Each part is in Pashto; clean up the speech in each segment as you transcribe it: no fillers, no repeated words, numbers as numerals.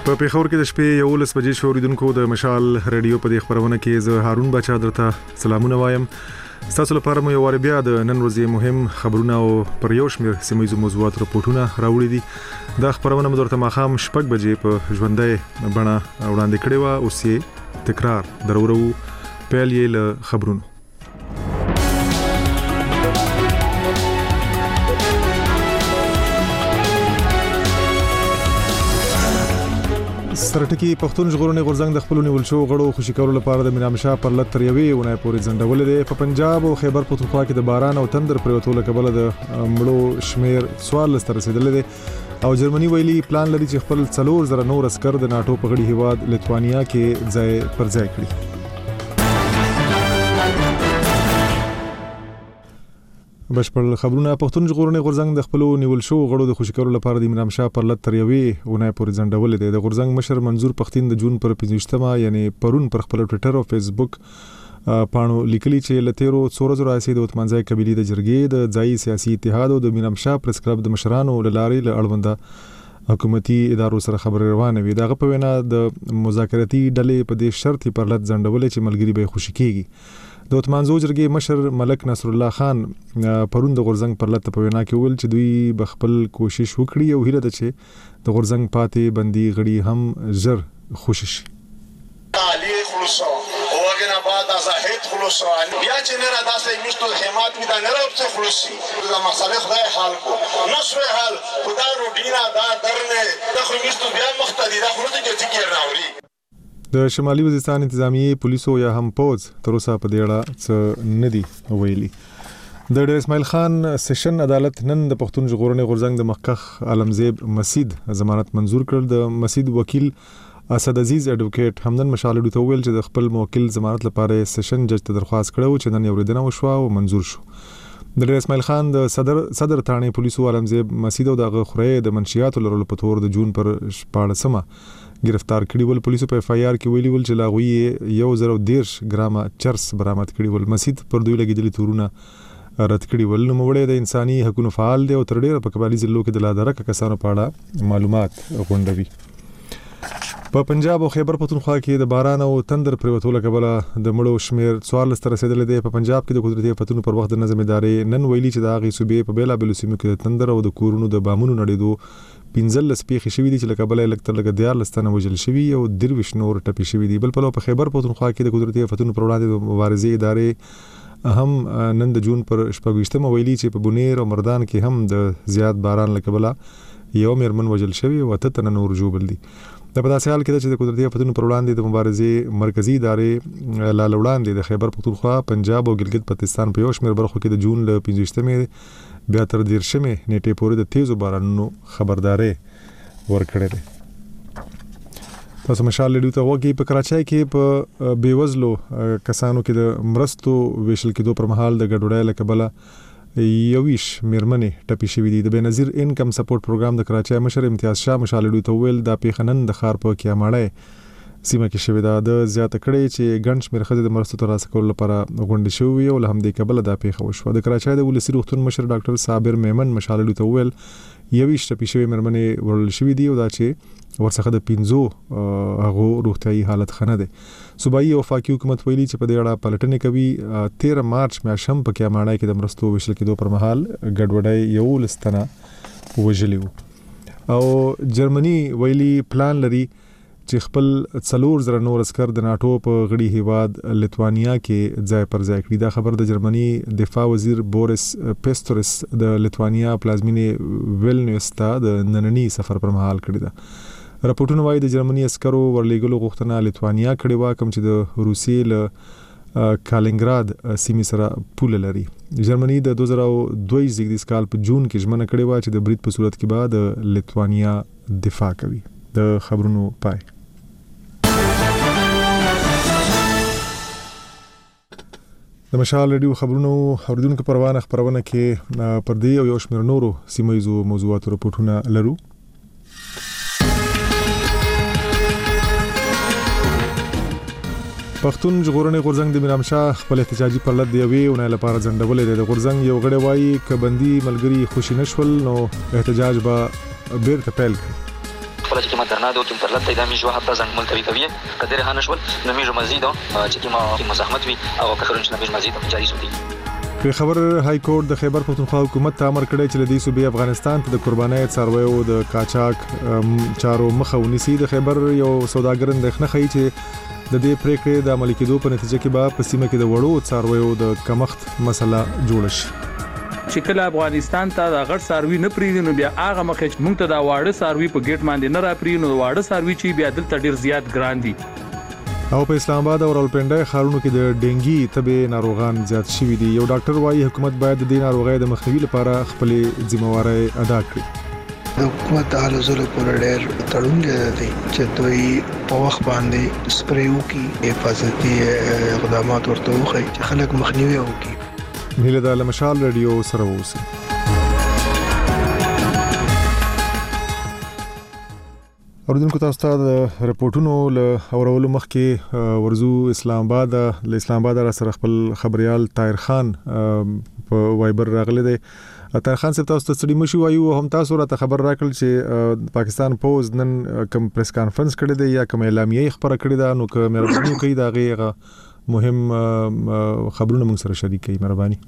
په پیښور کې د شپې 11 بجې شوریدونکو د مشال رادیو په خبرونه کې زه هارون بچا درته سلامونه وایم. تاسو لپاره مو یو وار بیا د نن ورځې مهم خبرونه او پر یو شمېر سیمه موضوعات راپورټونه راوړي دي. دا خبرونه مو درته ماخام شپږ بجې په ژوندۍ بڼه وړاندې کړې و. اوس یې تکرار درورو پیل یې له خبرونو. سرټکی پښتون ژغورنې غورځنګ د خپل نیول شو غړو خوشی کولو لپاره د مینامشاه پر لټ تر یوې ونې پورې ځنډول دي. په پنجاب او خیبر پختونخوا کې د باران او تندر پریوتو لکبل د مړو شمیر 14 تر رسیدل دي او جرمني ویلي پلان لري چې خپل 4000 نور عسكر د ناتو په غړي هیواد لیتوانیا کې ځای پر ځای کړي. بشپړ خبرونه. پښتون ژغورنې غورځنګ د خپل نیول شو غړو د خوشی کولو لپاره د مینامشاه پر لټ تر یوې ونې پورې ځنډول دي. د غورځنګ مشر منظور پښتين د جون پر 15مه یعنی پرون پر خپل ټوئیټر او فیسبوک پاڼو لیکلي چې لتیرو 4000 اسید د وتمنځای قبيله د جرګې د ځای سیاسي اتحاد او د مینامشاه پریس کلب د مشرانو لارې له اړونده حکومتي ادارو سره خبرې روانه وي. دغه په وینا د مذاکراتي ډلې په دې شرط پر لټ ځنډول چې ملګری به خوشی کیږي. د وتمنځو جرګې مشر ملک نصر الله خان پرون د غورځنګ پر لټ په وینا کې ویل چې دوی بخپل کوشش وکړي او هیله ده چې د غورځنګ پاتې بندي غړي هم زر خوشش علی خلصو وګنا بعد ازاحت خلصو بیا چې نه را داسې مشتو حمایت می دا نه راوځي خلصي دا مسله خدای حل کو نشو حل خدای روډینا دا درنه د خو مشتو بیا مختدي دا خلصي چې کی راوړي. د شمالي وزیرستان انتظامیه پولیسو یا هم پوز تر اوسه په دې اړه څه ندي ویلي. د ډیر اسماعیل خان سیشن عدالت نن د پښتون ژغورنې غورځنګ د مخکخ عالمزیب مسید ضمانت منزور کړ. د مسید وکیل اسد عزیز اډوکیټ همدن مشالډو ته ویل چې د خپل موکل ضمانت لپاره سیشن جج ته درخواست کړو چې نن اوریدنه وشو او منزور شو. د ډیر اسماعیل خان د صدر تانه پولیسو عالمزیب مسید او د غخره د منشيات لرلو په تور د جون پر 14مه گرفتار کړي ول. پولیسو په اف آی آر کې ویلي ول چې لاغوی 110 ګرامه چرس برآمد کړي ول. مسید پر دوی لګیدلي تورونه رد کړي ول. نو وړي د انساني حقوقو فعال دی او تر ډیره په قبایلی ضلعو کې د لادرک کسانو په اړه معلومات غونډوي. په پنجاب او خیبر پختونخوا کې د باران او تندر پریوتو لکبله د مړو شمیر 14 تر رسیدل دي. په پنجاب کې د قدرتي آفتونو پر وخت د نظم ادارې نن ویلي چې د هغې صوبې په بیلا بیلو سیمو کې د تندر او د کورونو د بامونو نړیدو 15 پیښې شوې دي چې لکبله الکتر لګ دیار لستانه وجل شوی او درویش نور ټپي شوی دي. بل په خیبر پختونخوا کې د قدرتي آفتونو پر وړاندې د مبارزې ادارې هم نن د جون پر 28مه ویلي چې په بونیر او مردان کې هم د زیات باران لکبله یو مرمن وجل شوی او ته نور جوبل دي. د په داسې حال کې چې د قدرتي آفتونو پر وړاندې د مبارزې مرکزی ادارې لاله وړاندې د خیبر پختونخوا پنجاب او ګلګت بلتستان په یو شمېر برخو کې د جون له 15مه بیا تر 13مه نیټې پورې د تیزو بارانونو خبرداري ورکړې ده. تاسو مشال لیدو ته وګي په کراچۍ کې په بیوزلو کسانو کې د مرستو ویشل کېدو پر مهال د ګډوډۍ لکبله یویش میرمنې ټپي شوې دي. د بنظیر انکم سپورټ پروګرام د کراچۍ مشر امتیاز شاه مشالډو ته ویل دا پیښنن د خار په کیاماړی سیمه کې شوې ده. د زیاته کړي چې ګڼ شمېر ښځې د مرستو ترلاسه کولو لپاره غونډې شوې او له همدې کبله دا پیښه وشوه. د کراچۍ د ولسي روغتون مشر ډاکټر صابر میمن مشالډو ته ویل یویش ټپي شوې میرمنې ورل شوې دي او دا چې ورڅخه د 15 هغه روغتيایي حالت خنه ده. صوبایي او وفاقي حکومت ویلي چې په دې اړه پلټنې کوي. 13 مارچ میاشم په کیاماړای کې د مرستو ویشل کېدو پر مهال ګډوډۍ یو لستنه وژلی او جرمني ویلي پلان لري چې خپل 4000 نور عسكر د ناتو په غړي هیواد لیتوانیا کې ځای پر ځای کړي. دا خبر د جرمني دفاع وزیر بوریس پیستورس د لیتوانیا پلازمینې ویلنیوس ته د نننی سفر پر مهال کړی ده. راپورټونه وايي د جرمني عسکرو ورلېګلو غوښتنه لیتوانیا کړې و کوم چې د روسیې له کالینګراد سیمې سره پوله لري. جرمني د 2022 کال په جون کې ژمنه کړې و چې د برید په صورت کې به د لیتوانیا دفاع کوي. د خبرونو پای. د مشال رادیو خبرونو اوریدونکو پروانه خبرونه کې پر دې او یو شمېر نورو سیمایي موضوعاتو راپورټونه لرو. پښتون ژغورنې غورځنګ د مینامشاه خپل احتجاجي پر لټ دی ونه لپاره ځنډولې د غورځنګ یو غړی وایي ک بندي ملګری خوشی نشول نو احتجاج به بیرته پیل کړي. خپل چې ما درنا دوتم پر لته د میجو هفته زنګ ملتوي کوي قدر هانشول د میجو مزید چې ما مزاحمت وي او کخرونش نه میجو مزید جاری شوی. په خبر های کورټ د خیبر پختونخوا حکومت ته امر کړی چې د دې صوبې افغانستان ته د قربانۍ څارویو د قاچاق چارو مخه ونیسي. د خیبر یو سوداګر اندېښنه ښيي چې د دې پریکړې د عملي کېدو په نتیجه کې به په سیمه کې د وړو څارویو د کمښت مسله جوړ شي. چې کله افغانستان ته د غټ ساروي نه پریږدي نو بیا هغه مخه چې موږ ته د واړه ساروي په ګیټ باندې نه را پریږدي نو واړه ساروي چې بیا دلته ډیر زیات ګران دي. او په اسلام آباد او راولپنډي ښارونو کې د ډینګي تبې ناروغان زیات شوي دي. یو ډاکټر وايي حکومت باید د دې ناروغۍ د مخنیوي لپاره خپل ذمہواری ادا کړي. حکومت حال زله پر ډېر تړون دی چې دوی په وخت باندې سپریو کې حفاظتي اقدامات ورته وکړي چې خلک مخنیوي وکړي. هیله د مشال رادیو سره اوسئ. اوریدونکو تاسو ته د رپورټونو له اورولو مخکې ورزو اسلام آباد له اسلام آباد را سره خپل خبريال طاهر خان په وایبر راغلی دی. طاهر خان صاحب تاسو ته ستړي مشو وایو هم تاسو راته خبر راکړل چې پاکستان پوز نن کوم پریس کانفرنس کړی دی یا کوم اعلامیه خبره کړې ده نو که مهرباني وکړئ دا غي مهم خبرونه موږ سره شریک کړئ مهرباني.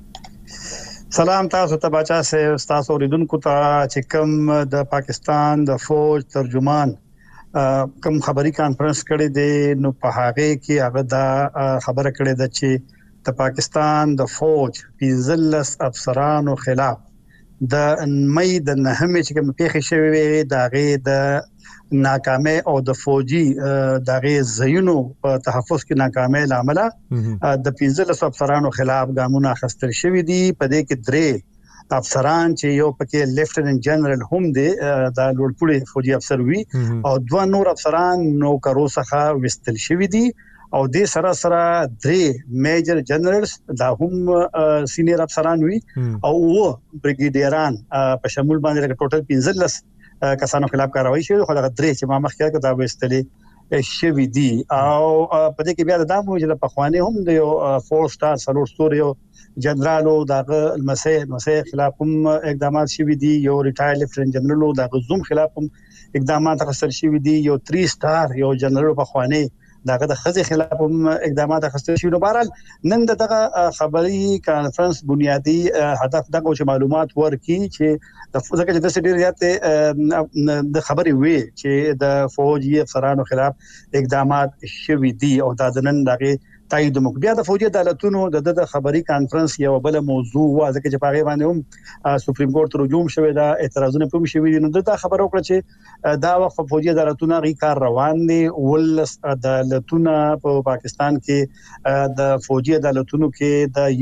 سلام تاسو ته بچا سه استاد اوریدونکو ته چې کوم د پاکستان د فوج ترجمان کوم خبري کانفرنس کړی دی نو په هغه کې هغه دا خبره کړې ده چې د پاکستان د فوج 15 افسرانو خلاف د مې د نهمه چې کوم پیښه شوې دا غي د ناکامه او د فوجي دغه زینو په تحفظ کې ناکامه لامل د 15 افسرانو خلاف ګامونه اخیستل شوې دي. په دې کې 3 افسران چې یو پکې لیفټننټ جنرال هم دی د لوړپوړي فوجي افسر وي او 2 نور افسران نوکرو څخه وستل شوې دي او د سره 3 میجر جنرالز دا هم سینیئر افسران وي او بریګیډیران په شمول باندې ټوټل 15 کسانو خلاف کاروایی شوه خو دا درې چې ما مخکې دا وستلې شوی دي او په دې کې بیا د دامو چې په خوانه هم د یو 4 سټار سلور ستوري جنرالو دغه المسه خلاف هم اقدامات شوی دي. یو ریټایر لیفټننټ جنرالو دغه زوم خلاف هم اقدامات اخیستل شوی دي. یو 3 سټار یو جنرال په خوانه دغه د خزي خلاف هم اقدامات اخیستل شوی. نو بهرحال نن دغه خبري کانفرنس بنیادی هدف دغه چې معلومات ورکړي چې د ځکه چې د سټیریات د خبري وی چې د فوجي افسرانو خلاف اقدامات شوی دي او دا نن دغه تایید مو بیا د فوجي عدالتونو د خبري کانفرنس یو بل موضوع و ځکه چې پاره باندې هم سپریم کورټ رجوع شوی دا اعتراضونه پوم شوی دي. نو دا خبر وکړه چې دا وخت فوجي عدالتونو غي کار روان دي ول عدالتونو په پاکستان کې د فوجي عدالتونو کې د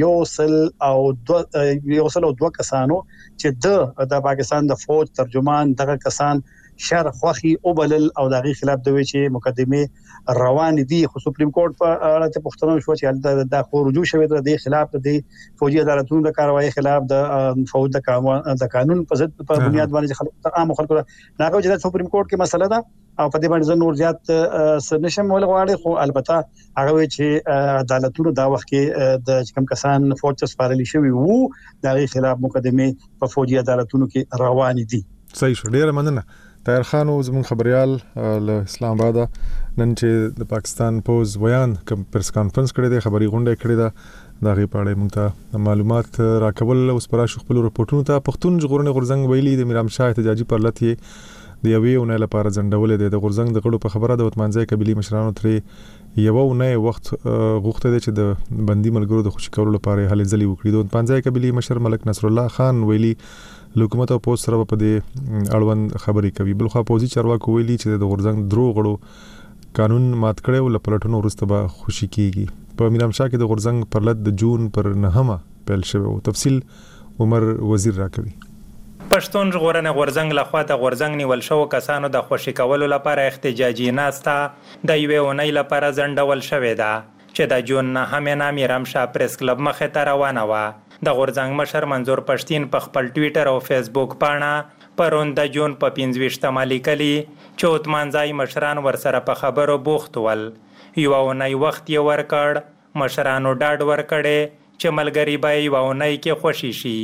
یو سل او 2 کسانو چې د پاکستان د فوج ترجمان دغه کسان شر خوخي او بلل او دغه خلاف دوی چې مقدمه روان دي. خو سپریم کورټ په اړه ته پښتنو شو چې د رجوع شوی د خلاف د فوجي عدالتونو د کاروایی خلاف د فوج د قانون په ضد په بنیاد باندې خلک عام خلکو نه غواړي چې سپریم کورټ کې مسله ده او په دې باندې نور زیات نشم ول غواړي. خو البته هغه چې عدالتونو دا وخت کې د کوم کسان فوج ته سپارل شوی وو د خلاف مقدمه په فوجي عدالتونو کې روان دي. صحیح شو. ډیره مننه طاهر خان زمون خبريال له اسلام آباد نن چې د پاکستان پوز ویان کوم پریس کانفرنس کړی دی خبري غونډه کړی ده دا غي پاړې موږ ته معلومات راکول اوس پر خپل رپورټونو ته پښتون ژغورنې غورځنګ ویلي د میرام شاه احتجاجي پرلط د یوې اونۍ لپاره ځنډولې د غورځنګ د غړو په خبره د وتمنځي قبيلي مشرانو ترې یو اونۍ وخت غوښته دي چې د بندي ملګرو د خوشی کولو لپاره هلې ځلې وکړي. د وتمنځي قبيلي مشر ملک نصر الله خان ویلي حکومت او پوز سره په دې اړوند خبرې کوي. بل خو پوزي چارواکو ویلي چې د غورځنګ درو غړو قانون مات کړي او لپلټونو ورسته به خوشی کیږي. په میرام شاه کې د غورځنګ پرلط د جون پر 9 پیل شوی او تفصیل عمر وزیر راکوي. پښتون ژغورنې غورځنګ لخوا د غورځنګ نیول شو کسانو د خوشی کولو لپاره احتجاجي ناسته د یوې اونۍ لپاره ځنډول شوې ده چې د جون 9 میرام شاه پریس کلب مخې ته روانه وه. د غورځنګ مشر منظور پښتين په خپل ټوئیټر او فیسبوک باندې پرون د جون په 15 لیکلي چې وتمنځي مشران ورسره په خبرو بوخت ول. یو اونۍ وخت یې ورکړ، مشرانو ډاډ ورکړي چې ملګری به یو اونۍ کې خوشي شي.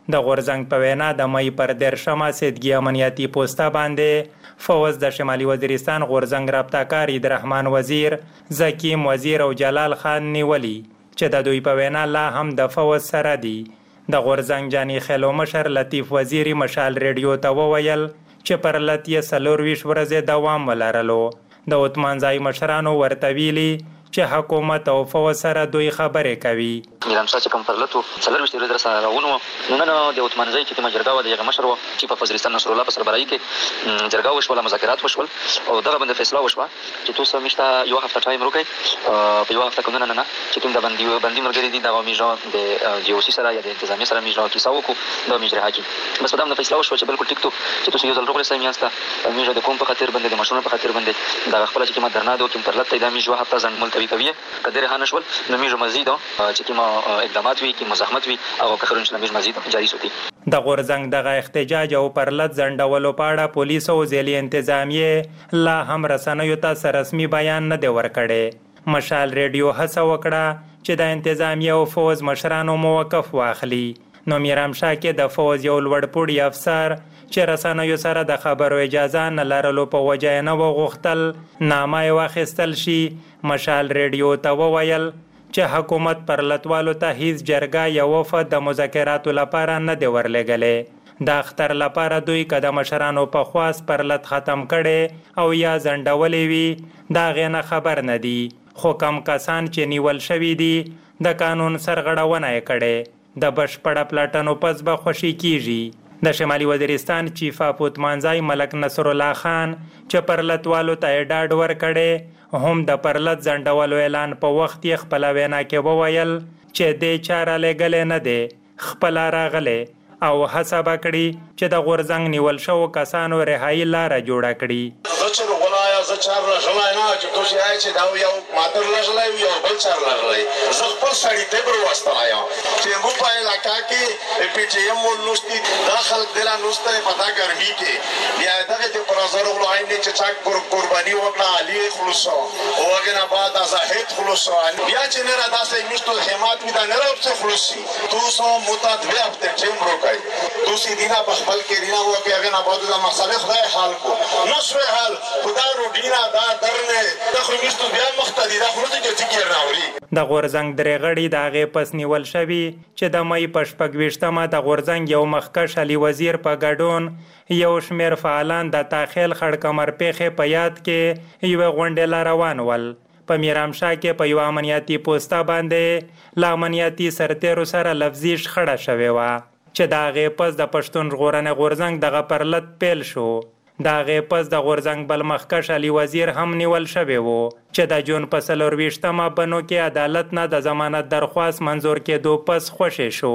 د غورځنګ په وینا د مې پر 13 سیدګي امنیتي پوسټه باندې فوز د شمالي وزیرستان غورځنګ رابطه عبدالرحمن وزیر، زکیم وزیر او جلال خان نیولی چې د دوی په وینا لا هم د فوز سره دي. د غورځنګ جاني خیلو مشر لطیف وزیری مشال ریډیو ته وویل چې پر لت یې 24 ورځې دوام ولرلو. د عثمانزای مشرانو ورته ویلي چې حکومت او فوز سره دوی خبرې کوي. میرامشاه چې کوم پرلتو 24 ورځې سره راغونو نو نن د عثمانزای چې کومه جرګه و د هغه مشر و چې په وزیرستان نصر الله په سربراهي کې جرګه وشوله، مذاکرات وشول او دغه باندې فیصله وشوه چې تاسو مشته یو هفته ټایم وکړئ په یو هفته کې نه چې کوم د باندې مرګري دي د میجو د جیوسی سره یا د انتظامی سره میجو کیسه وکړو د میجره حاکم بس په دغه فیصله وشوه چې بالکل ټیک تو چې تاسو یو ځل روغله سم یاسته میجو د کوم په خاطر باندې د مشرونو په خاطر باندې د خپل چې کومه درنه دوه کوم پرلت د میجو هفته ځان ملتوي کوي قدر هانشول نو میجو مزید چې کومه اقدامات وی کی مزاحمت وی او کخرون چې نمیش مزید جاری سوتی. د غورځنګ دغه احتجاج او پرلت ځنډولو په اړه پولیس او ځلې انتظامیه لا هم رسنیو ته رسمي بیان نه دی ورکړی. مشال ریډیو هڅه وکړه چې د انتظامیه او فوز مشرانو موقف واخلي. نو میرامشاه کې د فوز یو لوړپوړي افسر چې رسنیو سره د خبرو اجازه نه لرلو په وجه نه وغوښتل نامه واخیستل شي. مشال ریډیو ته وویل چې حکومت پر لتوالو ته هیڅ جرګه یا وفد د مذاکراتو لپاره نه دی ورلېږلی. د اختر لپاره دوی که د مشرانو په خواست پر لت ختم کړي او یا ځنډولې وي د هغې نه خبر نه دي، خو کم کسان چې نیول شوي دي د قانون سرغړونه یې کړې. د بشپړه پلټنو پس به خوشي کیږي. د شمالي وزیرستان چیف اف عثمانزای ملک نصر الله خان چې پر لتوالو ته ډاډ ورکړی هم د پرلت ځنډولو اعلان په وخت یې خپله وینا کې وویل چې دې چاره لېږلې نه دی، خپله راغلی او هڅه به کړي چې د غورځنګ نیول شوو کسانو رهایي لاره جوړه کړي. زه چار راغلی نه چې تاسو یې چې دا یو مادر راغلی یو بل چار راغلی زه خپل سړیتیب راوستلی یم چې موږ په علاقه کې پی ټي ایم ولوستي دا خلک دله نوسته په دا ګرمي کې بیا دغه د پرازر غلو عین چې چا قرباني وکړه علي خلصو او هغې نه بعد زاهد خلصو بیا چې نه را داسې میشتو خیمات وي دا نه را ورپسې خلصي تاسو موته دوې هفتې ټیم وکړئ تاسو دینا په خپل کې دینا وکړئ هغې نه بعد دا مسئلې خدای حل کړو نه شوی حل خو دا روډینه دا درنې دا خو میشتو بیا مخته دي دا خو نه دی چې ګیر راوړي. د غورځنګ درې غړي د هغې پس نیول شوي چې د مۍ په 26مه د غورځنګ یو مخکښ علي وزیر په ګډون یو شمېر فعالان د تاخیل خړ کمر پیښې په یاد کې یوې غونډې لا روان ول. په میرامشاه کې په یو امنیتي پوسټه باندې له امنیتي سرتیرو سره لفظي شخړه شوې وه چې د هغې پس د پښتون ژغورنې غورځنګ دغه پرلت پیل شو. د هغې پس د غورځنګ بل مخکښ علي وزیر هم نیول شوی و چې د جون په 24مه بنو کې عدالت نه د ضمانت درخواست منظور کېدو پس خوشې شو.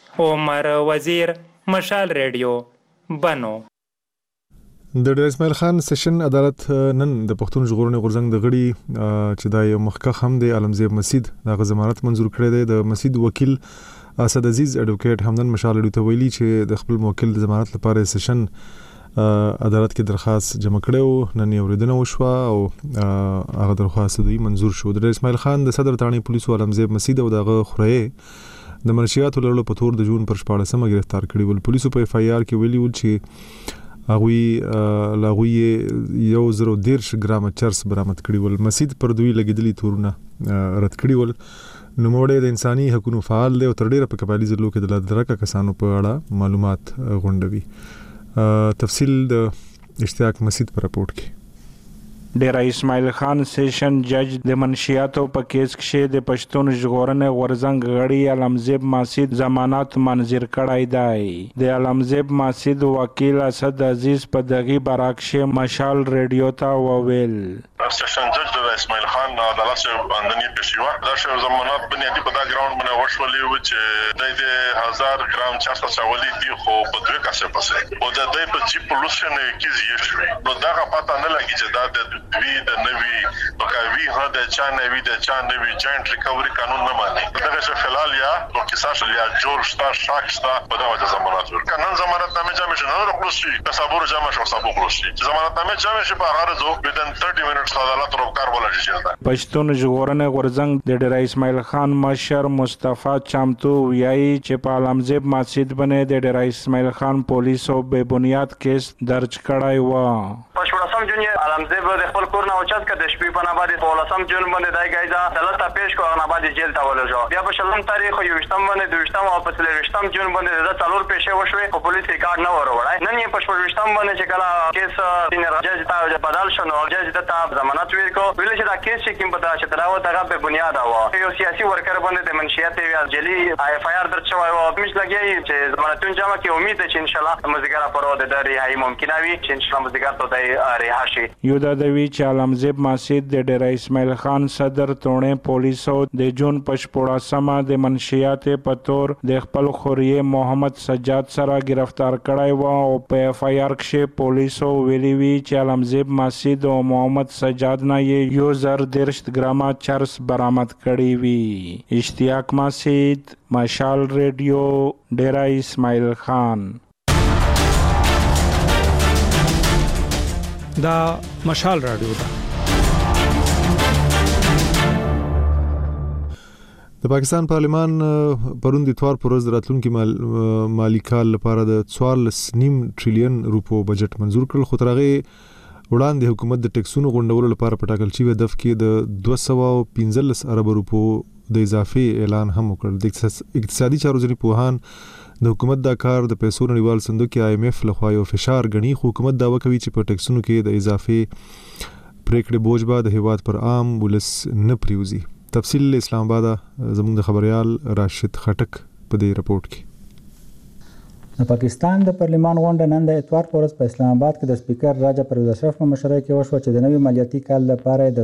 عمر وزیر، مشال ریډیو، بنو. د ډیر اسماعیل خان سیشن عدالت نن د پښتون ژغورنې غورځنګ د غړي چې دا یو مخکښ هم دی عالمزیب مسید د ضمانت منظور کړی دی. د مسید وکیل اسد عزیز اډوکیټ همدن مشال ریډیو ته ویلي چې د خپل موکل د ضمانت لپاره سیشن عدالت کې درخواست جمع کړو، نن یې اوریدنه وشوه او هغه درخواست دوی منظور شو. د اسماعیل خان د صدر تاڼې پولیسو عالمزیب مسید او دغه خورې د منشیاتو لرلو په تور د جون پر 14مه گرفتار کړي ول. پولیسو په اف آی آر کې ویلي ول چې هغوی 110 ګرامه چرس برآمد کړي ول. مسید پر دوی لګیدلي تورونه رد کړي ول. نوموړی د انساني حقوقو فعال دی او تر ډیره په قبایلي ضلعو کې د درکه کسانو په اړه معلومات غونډوي. تفصیل د اشتیاق مسید پر رپورټ کې. ډیر اسماعیل خان سیشن جج د منشیاتو په کیس کې د پښتون ژغورنې غورځنګ غړي علمزیب مسید ضمانت منظور کړی دی. د علمزیب مسید وکیل اسد عزیز په دغه برعکس مشال ریډیو ته وویل سیشن جج د اسماعیل خان عدالت څخه باندې پېښیوا دا شی ضمانت بنیادی په دا ګراوند باندې ورشولې و چې د 1000 ګرام چاسه چاولې دی خو په دوه کاسه پسې او د دې په جی پولوشن کې زیات شوی نو دا پته نه لګی چې دا د وی د نوی وکوي ها د چا نوی د چا نوی جاینټ ریکوري قانون نه مانی دغه چې فلال یا او قصاص یا جوړ شتا شاک شتا په دغه ضمانت ورکړه نن ضمانت نامه جامع شنه خلاصي تصابور جامع شو صابو خلاصي ضمانت نامه جامع شي په هغه ځو within 30 minutes عدالت روکار ولا شي پښتون ژغورنې غورځنګ د ډیر اسماعیل خان مشر مصطفی چامتو ویایي چې په علمزیب مسجد باندې د ډیر اسماعیل خان پولیسو به بنیاد کیس درج کړای و پښورسم جون علمزیب د خپل کور نه اوچت کړ د شپې په نابادي پولسم جون باندې دای غایزه دلته پیش کو نابادي جیل ته ولجو بیا په شلم تاریخ یو شتم باندې دوشتم او په سلوشتم جون باندې د څلور پیښې وشوي په پولیس ریکارډ نه وروړای نن یې په شپږشتم باندې چې کله کیس سینر جج ته بدل شنو جج ته ضمانت ورکو ویل چې دا کیس چې کوم په چې دراو دغه په بنیاد و یو سیاسي ورکر باندې د منشیات وی جلی اف آی آر درچ وای او مش لګي چې ضمانتون جمع کې امید ده چې ان شاء الله مزګرا پرو د رهایی ممکن وي چې ان شاء الله مزګر ته رها شي یو د دوی چې علمزیب مسجد د ډیر اسماعیل خان صدر تونه پولیسو د جون پښپوړا سما د منشیات په تور د خپل خوري محمد سجاد سره گرفتار کړای و او په اف آی آر کې پولیسو ویلي وی چې علمزیب مسجد او محمد سجاد نه یو زر 10 ګرامه چرس برآمد کړی وی اشتیاق مسجد مشال ریډیو ډیر اسماعیل خان دا مشال رادیو ده د پاکستان پارلمان پرون د اتوار پر ورځ راتلونکي مالی کال لپاره د 14.5 ټریلیون روپو بجټ منزور کړل خو ترغه وړاندې حکومت د ټیکسونو غونډولو لپاره په ټاکل شوی هدف کې د 215 ارب روپو د اضافي اعلان هم وکړ د اقتصادي چارو ځنی پوهان د حکومت دا کار د پیسو نړیوال صندوق کې آی ایم ایف لخوا یو فشار غني خو حکومت داوا کوي چې په ټیکسونو کې د اضافي پریکړې بوج به د هیواد پر عام ولس نه پریوزي تفصیل اسلام آباد زموږ د خبريال راشد خټک په دې رپورت کې د پاکستان د پارلمان غونډه نن د اتوار په ورځ په اسلام آباد کې د سپیکر راجا پرویز اشرف په مشرۍ کې وشوه چې د نوي مالیاتي کال لپاره د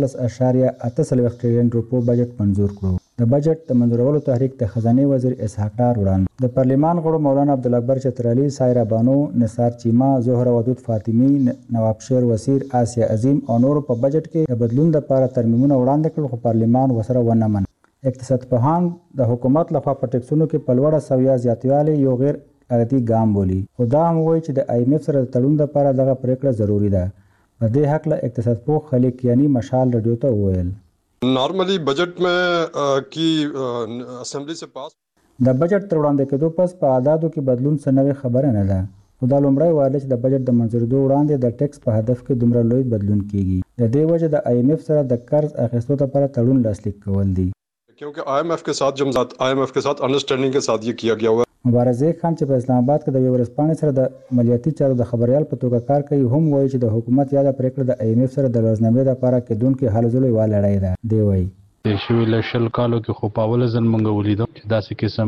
14.8 ټریلیون روپو بجټ منزور کړو د بجټ د منزورولو تحریک د خزانه وزیر اسحاق ډار وړاندې د پارلمان غړو مولانا عبدالاکبر چترالی سایرا بانو نثار چیما زهره ودود فاطمی نواب شیر وزیر آسیا عظیم او نور په بجټ کې د بدلون لپاره ترمیمونه وړاندې کړل خو پارلمان وسره ونه من اقتصاد پوهان د حکومت لخوا په ټیکسونو کې په لوړه سویا زیاتوالی یو غیر اغتی ګام بولی خدا هم وایي چې د آی ایم ایف سره د تړون لپاره دغه پریکړه ضروری ده په دې حق له اقتصاد پوه خلیق یعنی مشال رادیو ته وویل نارملی بجٹ میں کی اسمبلی سے پاس د بجټ تر وړاندې کېدو پس په عدادو کې بدلون څه نوې خبره نه ده خدا لومړی وایي چې د بجټ د منځوریدو وړاندې د ټیکس په هدف کې دومره لوی بدلون کیږي د دې وجه د آی ایم ایف سره د قرض اخیستو لپاره تړون لاسلیک کول دي کیونکہ آئی ایم ایف کے ساتھ انڈرسٹینڈنگ کے ساتھ یہ کیا گیا ہوا مبارزه خان چې په اسلام آباد کې د ورځپاڼې سره د مالیاتي چارو د خبريال په توګه کار کوي هم وایي چې د حکومت یا د پریکړه د آی ایم ایف سره د لازمې لپاره کېدونکو حل زولې والړای ده دی وایي شوی له شل کالو کې خو پاول ځل مونږ ولیدو چې داسې قسم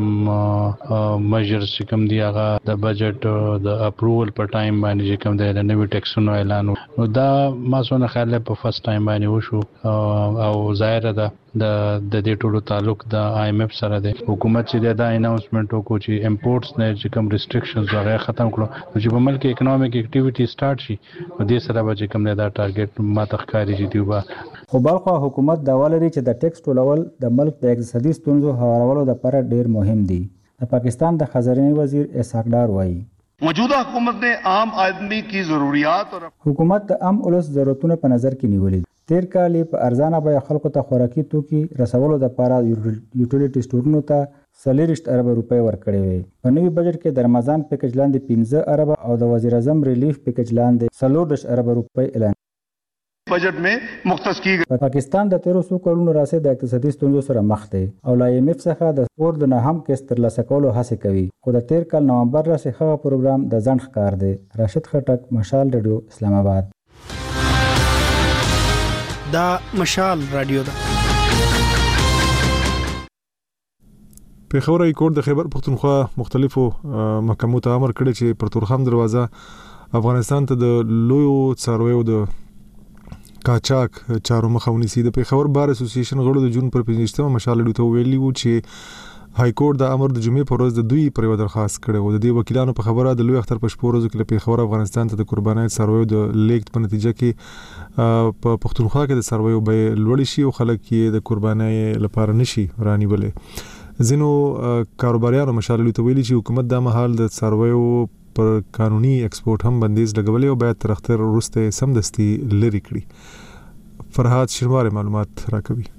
میجرز چې کوم دی هغه د بجټ د اپروول په ټایم باندې چې کوم دی د نوې ټیکسونو اعلان نو دا ما څونه خیال په فرست ټایم باندې وشو او ظاهر ده د دې ټولو تعلق د آی ایم ایف سره دی حکومت چې دا اناونسمنت وکړي چې امپورټس نه چې کوم ریسټریکشنز هغه ختم کړو چې په ملک اکونومیک اکټیویټي سٹارټ شي نو دې سره به چې کوم دا ټارګټ ما تخکاری چې دیوبا خو بلخو حکومت دا ولري چې د ټیکس ټولول د ملک د اقتصادي ستونزو هوارولو لپاره ډیر مهم دي د پاکستان د خزانه وزیر اسحاق ډار وایي موجوده حکومت نے عام آدمی کی ضروریات اور حکومت د عام ولس ضرورتونو په نظر کې نیولې تیر کال په ارزانه بیه خلکو ته خوراکي توکي رسولو لپاره یوټیلیټي سټورونو ته 40 ارب روپۍ ورکړې وي په نوي بجټ کې د رمضان پیکج لاندې 15 ارب او د وزیر اعظم ریلیف پیکج لاندې 40 ارب روپۍ اعلان بجٹ میں مختص کی گئی پاکستان د 1300 کلونو راځي د اقتصادي ستونزو سره مخ دی او لا ایم ایف څخه د سپور د نه هم کیس ترلاسه کولو هڅه کوي خو د تیر کال نومبر راځي هغه پروګرام د ځنډ ښکار دی راشد خټک مشال رادیو اسلام آباد دا مشال رادیو ده پیښور های کورټ د خیبر پښتونخوا مختلفو محکمو ته امر کړی چې پر تورخم دروازه افغانستان ته د لویو څارویو د قاچاق چارو مخاوني سي د پیښور بار اسوسییشن غړو د جون پر 15مه مشال ډوته ویلي وو چې های کورټ د امر د جمعې پر ورځ د دوی پر درخواست کړي و د دې وکیلانو په خبره د لوی اختر په شپه ورځو کې د پیښور افغانستان ته د قربانۍ سرویو د لیګ په نتیجه کې په پښتونخوا کې د سرویو به لوړ شي او خلک یې د قربانۍ لپاره نشي رانیولې ځینو کاروباریانو مشال ډوته ویلي چې حکومت د مهال د سرویو پر قانوني ایکسپورت هم بندیز لګولې او باید تر اختر وروسته سمدستي لري کړي فرهاد شینواری معلومات راکوي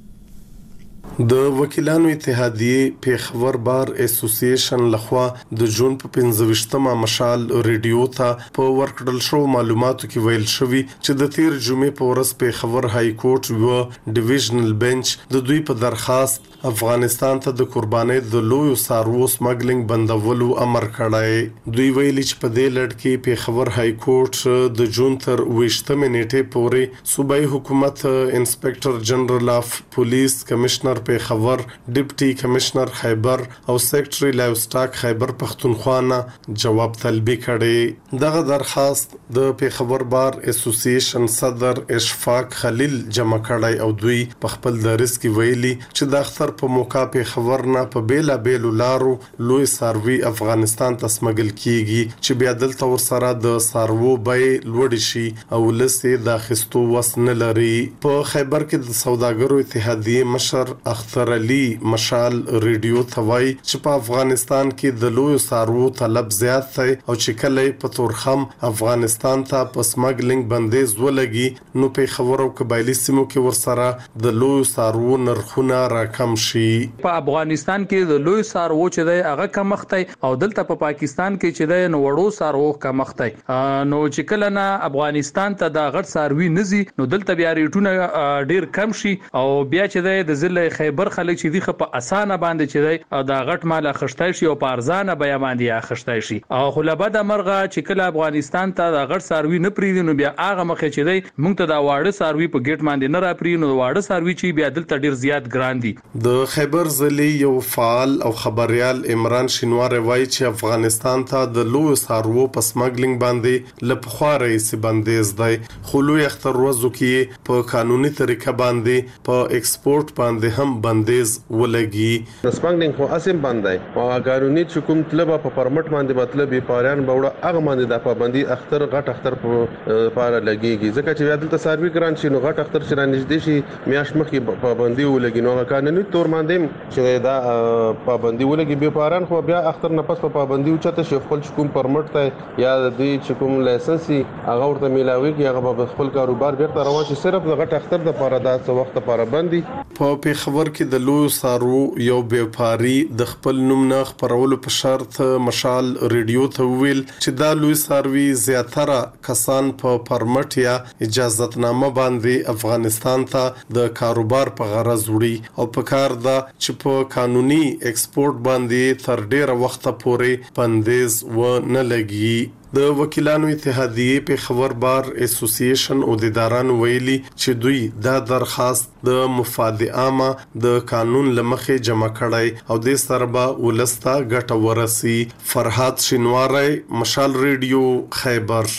د وکیلانو اتحادیه پیښور بار اسوسییشن لخوا د جون په 15مه مشال ریډیو ته په ورکړل شو معلوماتو کې ویل شوی چې د تیر جمعې په ورځ پیښور های کورټ یو ډیویژنل بنچ د دوی په درخواست افغانستان ته د قربانۍ د لویو سارو سمګلینګ بندولو امر کړی دوی ویلي چې په دې لړ کې پیښور های کورټ د جون تر 20مه نیټه پورې صوبایي حکومت انسپکټر جنرال اف پولیس کمشنر پیښور ډیپټي کمشنر خیبر او سیکریټري لایو سټاک خیبر پختونخوا نه جواب طلبي کړي دغه درخواست د پیښور بار اسوسییشن صدر اشفاق خلیل جمع کړی او دوی په خپل درس کې ویلي چې د اختر په موقع پیښور نه په بیلا بیلو لارو لوی ساروي افغانستان ته سمګل کیږي چې بیا دلته ورسره د سارو بای لوړ شي او لسه د اخستو وس نه لري په خیبر کې د سوداګرو اتحادیه مشر اختر علي مشال ریډیو ثوای چې په افغانستان کې د لوی سارو طلب زیات دی او چې کله په تورخم افغانستان ته په سمګلینګ بندیز ولګي نو پیښور او قبایلی سیمو کې ورسره د لوی سارو نرخونه راکم شي په افغانستان کې د لوی سارو چې دی هغه کمخت او دلته په پاکستان کې چې دی نو وړو سارو کمخت نو چې کله نه افغانستان ته د غټ ساروي نزي نو دلته بیا ریټونه ډیر کم شي او بیا چې دی د ضلع خیبر خلک چې دی په اسانه باندې چې دی د غټ مال اخښتای شي او په ارزانه بیا باندې اخښتای شي او خلبه د مرغه چې کله افغانستان ته د غټ ساروي نه پریدي نو بیا هغه مخه چې دی مونږ ته د واړه ساروي په ګیټ باندې نه را پری نو واړه ساروي چې بیا دلته ډیر زیات ګران دي د خیبر ضلع یو فعال او خبريال عمران شینوار وایي چې افغانستان ته د لوی سارو په سمګلینګ باندې لپخوا رئیس بندیز دی خو لوی اختر ورځو کې په قانوني طریقه باندې په ایکسپورت باندې هم بندیز ولګي د سمګلینګ خو اسیم باندې او قانوني حکومت طلب په پرمټ باندې مطلب پاریان بوړه هغه باندې د پابندي اختر غټ اختر په پاره لګيږي ځکه چې یادل ته سروي ګران شي نو غټ اختر چې را نږدې شي میاش مخې پابندي ولګي نو قانوني تور باندې چې دا پابندي ولګي به پاران خو بیا اختر نه پس په پابندي اوچته شي خپل کوم پرمټ ته یا د دې کوم لایسنس هغه ورته ملاوي کې هغه په خپل کاروبار بیرته روان شي صرف د غټ اختر د پاره د څه وخت لپاره بندي په پیښور کې د لوی سارو یو بیپاري د خپل نوم نه خبرولو په شرط مشال ریډیو ته ویل چې دا لوی ساروي زیاتره کسان په پرمټ یا اجازهتنامه باندې افغانستان ته د کاروبار په غرض وړي او په کار دا چې په قانوني ایکسپورت باندې تر ډیره وخت پورې بندیز و نه لګي د وکیلانو اتحادیه پیښور بار اسوسییشن او د اداران ویلي چې دوی دا درخواست د مفاد عامه د قانون لمخې جمع کړای او د سربا ولستا ګټه ورسي فرهاد شینواری مشال ریډیو خیبر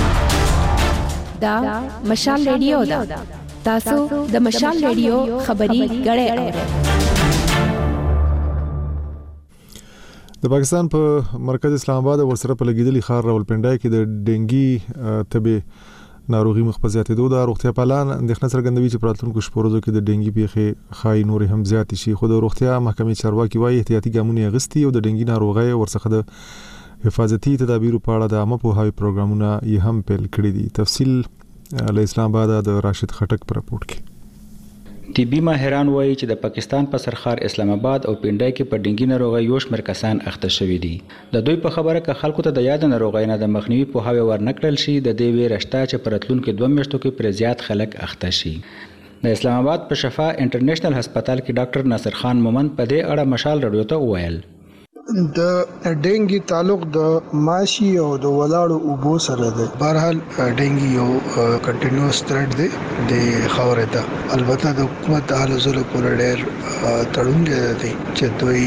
دا مشال ریډیو دا تاسو د مشال ریډیو خبري غړې اورئ د پاکستان په مرکز اسلام آباد ورسره په لګیدلي خار راولپنډای کې د ډینګي تبه ناروغي مخبزياتې د روغتیا پالان اندېښنه څرګندوي چې پراتونکو شپورزو کې د ډینګي پیخي خای نور هم زیات شي خو د روغتیا محکمې چارواکي وايي احتیاطي ګامونه غستي او د ډینګي ناروغي ورڅخه د حفاظتي تدابیر په اړه د عامه پوهاوي پروګرامونه یې هم پیل کړی دي تفصیل له اسلام آباد د راشد خټک پر راپورټ کې طبي ماهران وایي چې د پاکستان په سرخار اسلام آباد او پنډای کې په ډینګي ناروغي یو شمېر کسان اخته شوي دي د دوی په خبره کې خلکو ته د یاد ناروغي نه د مخنیوي پوهاوی ورنکړل شي د دې ویرشته چې پرتلونکو 2 میاشتو کې پر زیات خلک اخته شي د اسلام آباد په شفا انټرنیشنل هسپتال کې ډاکټر ناصر خان مومند په دې اړه مشال رادیو ته وویل د ډینګي تعلق د ماشي او د ولاړو اوبو سره دی بهرحال ډینګي یو کنټینیوس تھریټ دی د خاورې ته البته د حکومت حال زله پر ډېر تړون دی چې دوی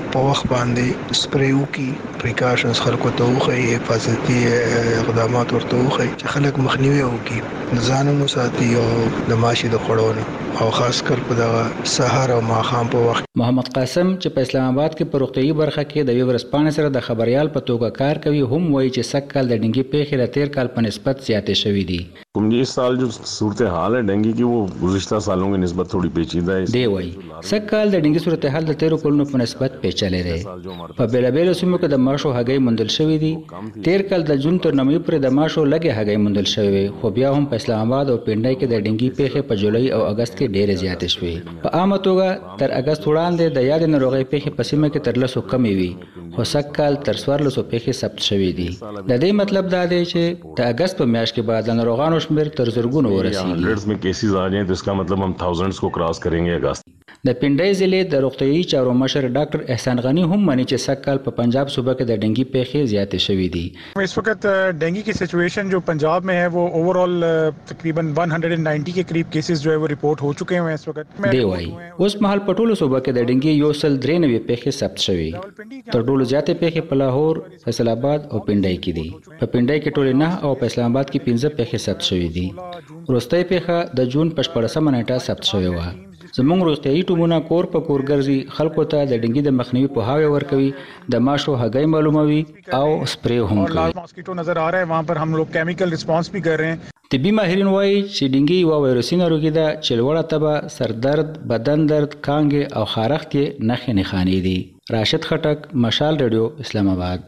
په وخت باندې سپری وکي پریکاشنز خلکو ته وخی حفاظتي اقدامات ورته وخی چې خلک مخنیوي وکي ځانونو ساتي او د ماشي د خړونو او خاص کر په دغه سحر او ماښام په وخت. محمد قاسم چې په اسلام آباد کې په روغتيایي برخه کې د ورسپانې سره د خبريال په توګه کار کوي هم وایي چې سږ کال د ډنګي پیښې له تیر کال په نسبت زیاتې شوې دي. इस साल जो सूरत हाल है डेंगू की वो गुज़िश्ता सालों की निस्बत थोड़ी पेचीदा है. دی وایي سږ کال د ډنګي صورتحال د تیرو کلونو په نسبت پیچلی دی. په بیلابیلو سیمو کې د ماشو هګۍ موندل شوې دي. تیر کال د جون تر نومبر پورې د ماشو لږې هګۍ موندل شوې وې خو بیا هم په اسلام آباد او پنډای کې د ډنګي پیښې په جولای او اگست کې ډېرې زیاتې شوې. په عامه توګه تر اگست وړاندې د یادې ناروغۍ پیښې په سیمه کې تر 100 کمې وي خو سږ کال تر 1400 پیښې ثبت شوې دي. د دې مطلب دا دی چې د اگست په میاشت کې بعد د ناروغانو شمېر تر زرګونو हंड्रेड्स में केसेस आ जाएं तो इसका मतलब हम थाउजेंड्स को क्रॉस करेंगे अगस्त. د پنډای ضلع د روغتيایي چارو مشر ډاکټر احسان غنی هم مانی چې سږ کال په پنجاب صوبه کې د ډنګي پیښې زیاتې شوې دي. इस वक्त डेंगू की सिचुएशन जो पंजाब में है वो ओवरऑल तकरीबन 190 के करीब केसेस जो है वो रिपोर्ट हो चुके हैं इस वक्त. دی وایي اوس مهال په ټولو صوبه کې د ډنګي 193 پیښې ثبت شوې. تر ټولو زیاتې پیښې په لاهور، فیصل آباد او پنډای کې دي. په پنډای کې ټولې 9 او په اسلام آباد کې 15 پیښې ثبت شوې دي. وروستۍ پیښه د جون په 14مه نیټه ثبت شوې و. زموږ روغتيایي ټیمونه کور په کور ګرځي خلکو ته د ډنګي د مخنیوي پوهاوی ورکوي د ماشو هګۍ معلوموي او سپری هم کوي. ماسکیټو نظر آ رہا ہے وہاں پر हम लोग केमिकल रिस्पांस भी कर रहे हैं. طبي ماهرین وایي چې ډنګي یوه وایروسي ناروغي ده چې لوړه تبه، سردرد، بدن درد، کانګې او خارښت کې نښې نښانې دي. راشد خټک، مشال ریډیو، اسلام آباد.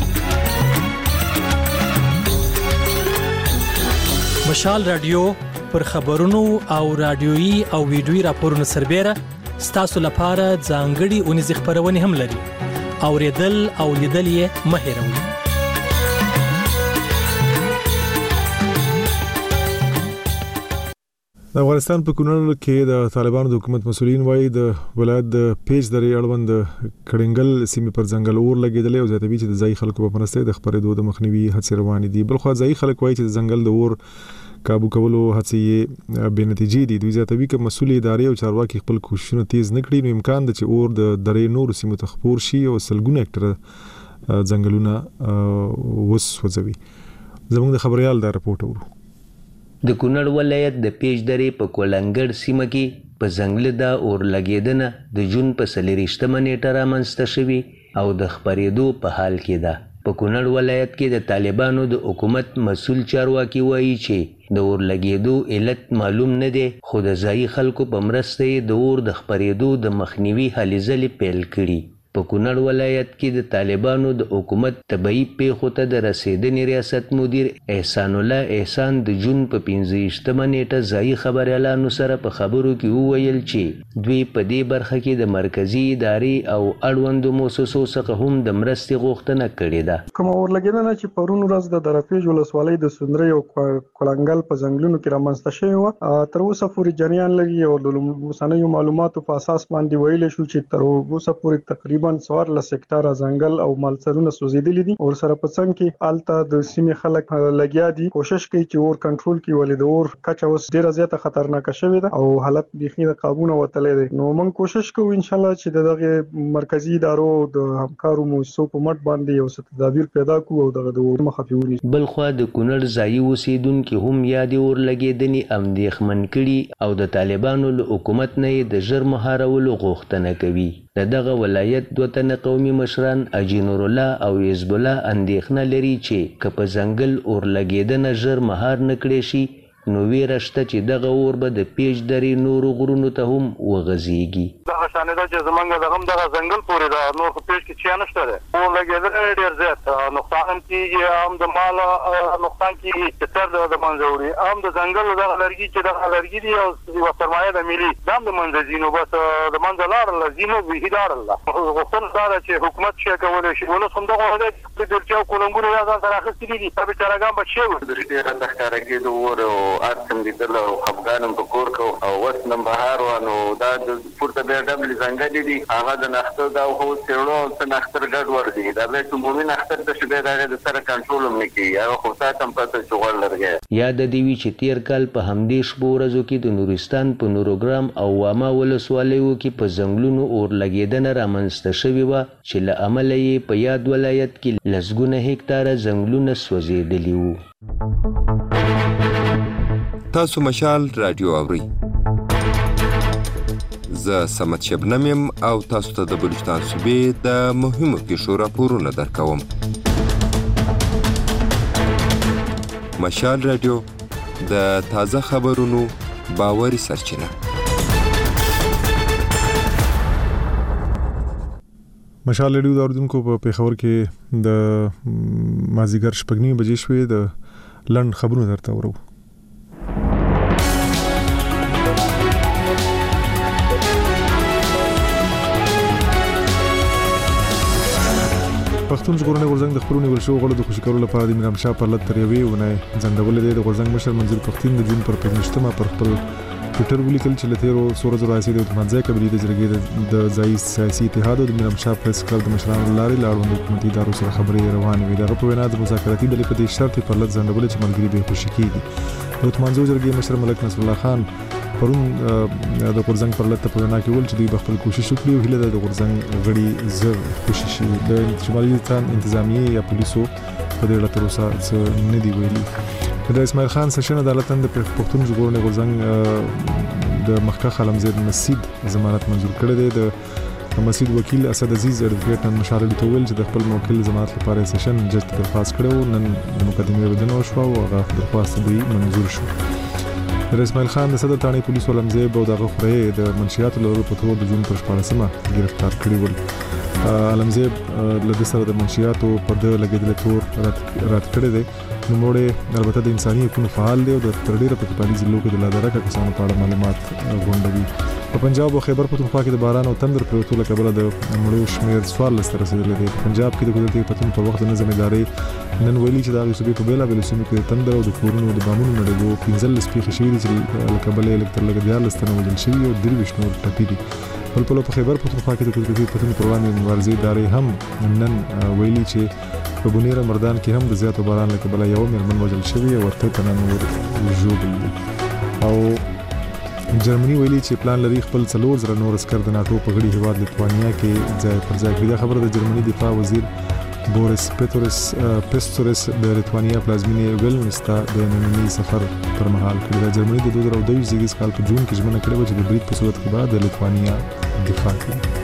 مشال رادیو پر خبرونو او رادیويي او ویډیويي راپورونو سربېره ستاسو لپاره ځانګړي اونیزې خبرونه هم لري. اوریدل او لیدل یې مه هېروئ. د افغانستان په کونړ کې د طالبانو د حکومت مسولین وایي د ولایت د پیج درې اړوند کړنګل سیمې پر ځنګل اور لګېدلی او زیاتوي چې د ځایي خلکو په مرسته د خپرېدو د مخنیوي هڅې روانې دي. بلخوا ځایي خلک وایي چې د ځنګل د اور کابو کولو هڅې یې بې نتیجې دي. دوی زیاتوي که مسؤل ادارې او چارواکي خپل کوښښونه تیز نه کړي نو امکان ده چې اور د درې نورو سیمو ته خپور شي او سلګونه هکټره ځنګلونه وسوځوي. زموږ د خبريال دا رپورټ اورو. د کونړ ولایت د پیج درې په کولنګړ سیمه کې په ځنګل د اور لګیدنه د جون په 24مه نیټه رامنځته شوې او د خپرېدو په حال کې ده. په کونړ ولایت کې د طالبانو د حکومت مسؤل چارواکي وایي چې د اور لګیدو علت معلوم نه دی خو د ځایي خلکو په مرسته یې د اور د خپرېدو د مخنیوي هلې ځلې پیل کړي. په کونړ ولایت کې د طالبانو د حکومت طبعي پیښو ته د رسېدنې ریاست مدیر احسان الله احسان د جون په 25مه نیټه ځایي خبریالانو سره په خبرو کې وویل چې دوی په دې برخه کې د مرکزي ادارې او اړوندو مؤسسو څخه هم د مرستې غوښتنه کړې ده. کوم اور لګیدنه چې پرون ورځ د درپیج ولسوالۍ د سندرې او کولنګل په ځنګلونو کې رامنځته شوې وه تر اوسه پورې جریان لګي او د اوسنیو معلوماتو په اساس باندې ویلی شو چې تر اوسه پورې تقریبا 14 هکټاره ځنګل او مالسرونه سوځېدلي دي. اور سره په څنګ کې الته د سیمې خلک لګیا دي کوشش کوي چې اور کنټرول کړي ولې د اور کچه اوس ډیره زیاته خطرناکه شوې ده او حالت بيخي د قابو وتلی دی. نو موږ کوشش کوو ان شاء الله چې دغه مرکزی ادارو د همکارو مؤسسو په مټ باندې یو څه تدابیر پیدا کړو او دغه د اور مخه ونیسو. بلخوا د کونړ ځایي اوسیدونکو هم یاد اور لګیدنې اندېښمن کړي او د طالبانو له حکومت نه د ژر مهارولو غوښتنه کوي. دغه ولایت دوه تنه قومي مشران اجینور الله او حزب الله اندېښنه لري چې که په ځنګل اور لګیدنه ژر مهار نه کړی شي نو ویره شته چې دغه اور به د پیج درې نورو غرونو ته هم وغځېږي. دغه شانې ده چې زمونږ د هم دغه ځنګل پورې ده نور خو پیج کې چیا نشته دی اور لګېدنه ډېر زیات نقصان هم کېږي هم د مال نقصان کېږي چې تر د منځه وړي هم د ځنګل دغه لرګي چې دغه لرګي دي او یوه سرمایه د ملي دا هم د منځه ځي نو بس د منځه لاړله ځي نو بیخي لاړله. غوښتنه دا ده چې حکومت شی کولی شي ولس همدغه دی چې بیلچې او کولنګونه یا ځان سره اخیستي دي دا بېچارهګان به شوي ډېر راته ښکاره کېدو اور او ارسم لیدل او خفګان هم په کور کو او اوس نن بهار و نو دا د پورته بیا ډب قبل ځنګل دي هغه د نختر دا هو سیړو څخه نختر ګډ ور دي دا به عمومي نختر د شبه دغه د سره کنټرول هم نکي هغه خو ساتم پته چغړ لرګي یاد دی چې تیر کال په همدې شپو ورځو کې د نورستان په نوروګرام او واما ولسوالیو کې په ځنګلونو اور لګیدنه رامنځته شوې وه چې له امله یې په یاد ولایت کې لسګونه هکتاره ځنګلونه سوځېدلي وو. تاسو مشال رادیو اورئ. زه سمت شبنم یم او تاسو ته د بلوچستان صوبې د مهمو پیښو راپورونه درکوم. مشال رادیو د تازه خبرونو باوري سرچینه. مشال رادیو د اردوونکو په پیښور کې د مازیګر 9:30 بجې شوې د لند خبرونه درته ورو. پښتون ژغورنې غورځنګ د خپلو نیول شوو غړو د خوشي کولو لپاره د میرام شاه پر لټ تر یوې ونې ځنډولې دی. د غورځنګ مشر منظور پښتين د جون پر 15مه پر خپل ټویټر ولیکل چې له تیرو څو ورځو راهیسې د اتحادیې قبلي د جرګې د ځایي سیاسي اتحاد او د میرام شاه پریس کلب د مشرانو لارې له اړوندو حکومتي ادارو سره خبرې روانې وې. دغه په وینا د مذاکراتي ډلې په دې شرط پر لټ ځنډولې چې ملګري به خوشي کېږي. د اتحادیې جرګې مشر ملک نصر الله خان پرون د غورځنګ پر لټ په وینا کې ویل چې دوی به خپل کوشش وکړي او هیله ده د غورځنګ غړي زر کوشش شي. د شمالي هندوستان انتظامیه یا پولیسو په دې اړه تر اوسه نه دی ویلي. د اسماعیل خان سیشن عدالت د پښتون ژغورنې غورځنګ د مخکښ عالمزید مسید ضمانت منظور کړی دی. د مسید وکیل اسد عزیز ایڈوکیټ نن مشارل ته ویل چې د خپل موکل ضمانت لپاره سیشن جج ته درخواست کړو. نن د مقدمې ودانه وشو او هغه درخواست دوی منظور شو. د اسماعیل خان د صدر تانې پولیسو علمزیب او دغه خوري د منشیات لرلو په تور د جون پر 14مه گرفتار کړی ول. علمزیب له سره د منشیاتو په د لګیدل تور رات کړی دی. نو موږ البته د انساني حقوقو فعال دی او د تر ډیره په پالیز ضلعو کې د لادرکه کسانو په اړه معلومات غونډوي. په پنجاب او خیبر پختونخوا کې د باران او تندر پروتو له کبله د مړو شمیر 14 ته رسیدلی دی. پنجاب کې د قدرتي پتون په وخت د نظم ادارې نن ویلي چې د صوبې په بیلا بیل سیمو کې تندر او د کورونو د بامونو نړیدو 15 پیښې شوې دي چې له کبله الکتر لګیدل لستنه وجل شوی او درویش نور ټپي دي. په خیبر پختونخوا کې د قدرتي پتون پر وړاندې مبارزې ادارې هم نن ویلي چې په بونیره مردان کې هم د زیاتو باران له کبله یو میرمن وژل شوې او ورته تنن ژوبل دي. او جرمني ویلي چې پلان لري خپل 4,000 نور عسكر د ناتو په غړي هیواد لیتوانیا کې ځای پر ځای کړي. دا خبره د جرمني دفاع وزیر بوریس پیستورس د لیتوانیا پلازمینې ویلنیوس ته د ننني سفر پر مهال کړی. د جرمني د 2022 کال په جون کې ژمنه کړې و چې د بریټ په صورت کې بعد د لیتوانیا دفاع کوي.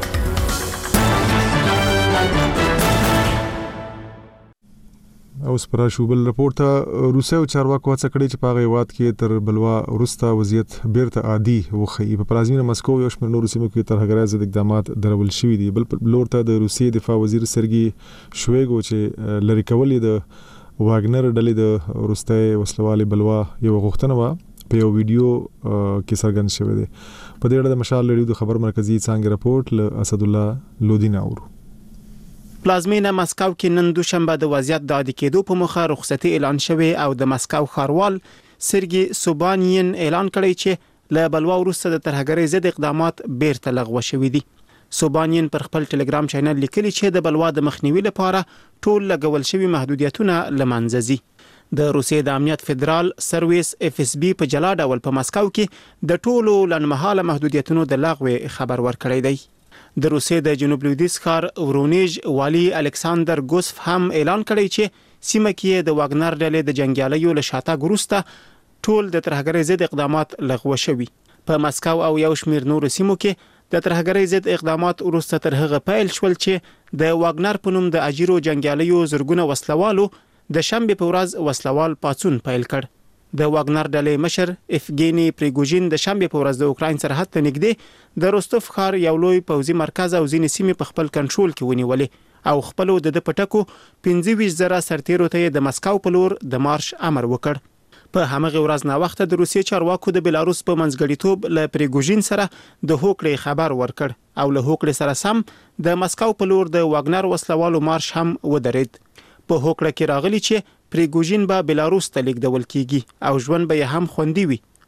او سپراشو بل رپورت روسي او چارواکو هڅه کړې چې په هغه وخت کې تر بلوا وروسته وضعیت بیرته عادي وخی. په پلازمینه مسکو یو شمېر نورو سیمو کې تر هغه ځد اقدامات درول شوې دي. بل لور ته د روسي دفاع وزیر سرګي شویګو چې لری کولې د واګنر ډلې د روسي وسلوالي بلوا یو غوښتنه و په یو ویډیو کې څرګند شوی دی. په دې اړه د مشال رادیو د خبر مرکزی څنګه رپورت له اسد الله لودین اورو. پلازمینه مسکو کې نن دوشنبه د وضعیت د عادي کېدو په مخه رخصتي اعلان شوه او د مسکو ښاروال سرګي سوبانین اعلان کړی چې له بلوا وروسته د ترهګرۍ ضد اقدامات بیرته لغوه شوي دي. سوبانین پر خپل ټلګرام چینل لیکلي چې د بلوا د مخنیوي لپاره ټول لګول شوي محدودیتونه لمنځه ځي. د روسیې د امنیت فدرال سرویس FSB په جلا ډول په مسکو کې د ټولو لنډمهاله محدودیتونو د لغوه خبر ورکړی دی. د روسیې د جنوب لویدیځ ښار ورونیج والی الکساندر ګوسف هم اعلان کړی چې سیمه کې د واګنر ډلې د جنگیالیو له شاتګ وروسته ټول د ترهګرۍ ضد اقدامات لغوه شوي. په مسکو او یو شمېر نورو سیمو کې د ترهګرۍ ضد اقدامات وروسته تر هغه پیل شول چې د واګنر په نوم د اجیرو جنگیالیو زرګونه وسلوالو د شنبه په ورځ وسلوال پاڅون پیل کړ. د واګنر ډلې مشر افګینی پریګوژین د شنبه په ورځ د اوکراین سرحد ته نږدې د روستوف ښار یو لوی پوځي مرکز او ځینې سیمې په خپل کنټرول کې ونیولې او خپل د پټکو 25,000 سرتیرو ته د مسکو په لور د مارش امر وکړ. په همغه ورځ نه وخت د روسیې چارواکو د بلاروس په منځګړیتوب له پریګوژین سره د هوکړې خبر ورکړ او له هوکړې سره سم د مسکو په لور د واګنر وسلوالو مارش هم ودرېد. په هوکړه کې راغلی چې پریګوژین به بلاروس ته لیږدول کیږي او ژوند به هم خوندي وي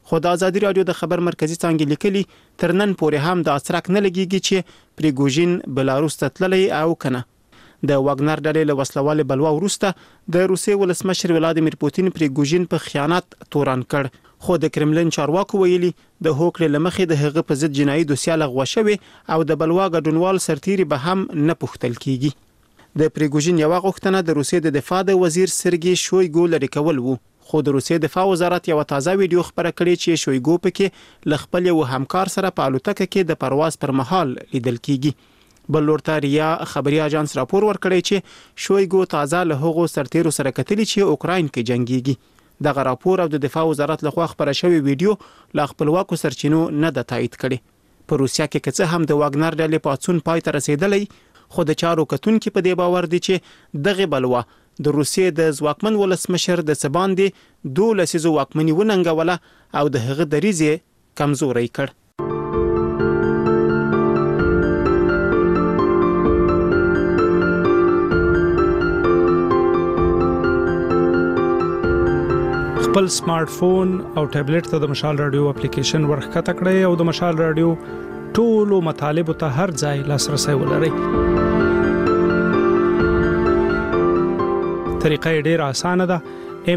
خو د ازادي رادیو د خبر مرکزی څنګه لیکلي تر نن پورې هم د اثرک نه لګیږي چې پریګوژین بلاروس ته تللی او کنه. د واګنر ډلې له وسلوال بلوا وروسته د روسیې ولسمشر ولادیمیر پوتین پریګوژین په خیانت تورن کړ، خو د کرملین چارواکو ویلي د هوکړې لمخې د هغه په ضد جنایي دوسیه لغوه شوې او د بلوا ګډونوال سرتیري به هم نه پوښتل کیږي. د پریګوژین یو غوښتنه د روسیې د دفاع د وزیر سرګي شویګو لري کول وو، خو د روسیې دفاع وزارت یو تازه ویډیو خبره کړې چې شویګو پکې ل خپل یو همکار سره په الوتکه کې د پرواز پر مهال لیدل کیږي. بل لورته ریا خبري اژانس راپور ورکړی چې شویګو تازه له هغو سرتیرو سره کتلی چې اوکراین کې جنگيږي. دغه راپور او د دفاع وزارت لخوا خبره شوی ویډیو لا خپلواکو سرچینو نه د تایید کړي. په روسیا کې که هم د واګنر ډلې پاتسون پای ته رسیدلی، خو د چارو کتونکو په دې باور دي چې دغه بلوا د روسیې د ځواکمن ولسمشر د سباندې 2 لسیزو واکمني وننګوله او د هغه دریزه کمزوري کړ. خپل سمارټ فون او ټابلیټ ته د مشال رادیو اپلیکیشن ورخکته کړئ او د مشال رادیو ټولو مطالبه ته هر ځای لاسرسي ولرئ. طریقه ډیره اسانه ده.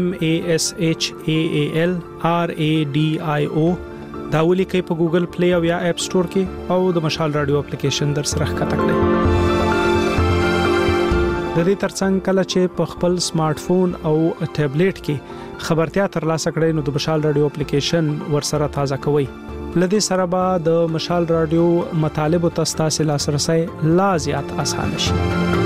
MASHAAL RADIO دا ولیکئ په ګوګل پلی او یا اپ سٹور کې او د مشال رادیو اپلیکیشن در سره ښکته کړئ. د دې ترڅنګ کله چې په خپل سمارټ فون او ټابلیټ کې خبرتیا ترلاسه کړئ نو د مشال رادیو اپلیکیشن ورسره تازه کوئ. لدې سره به د مشال رادیو مطالب او تاسو لاسرسي لا زیات اسانه شي.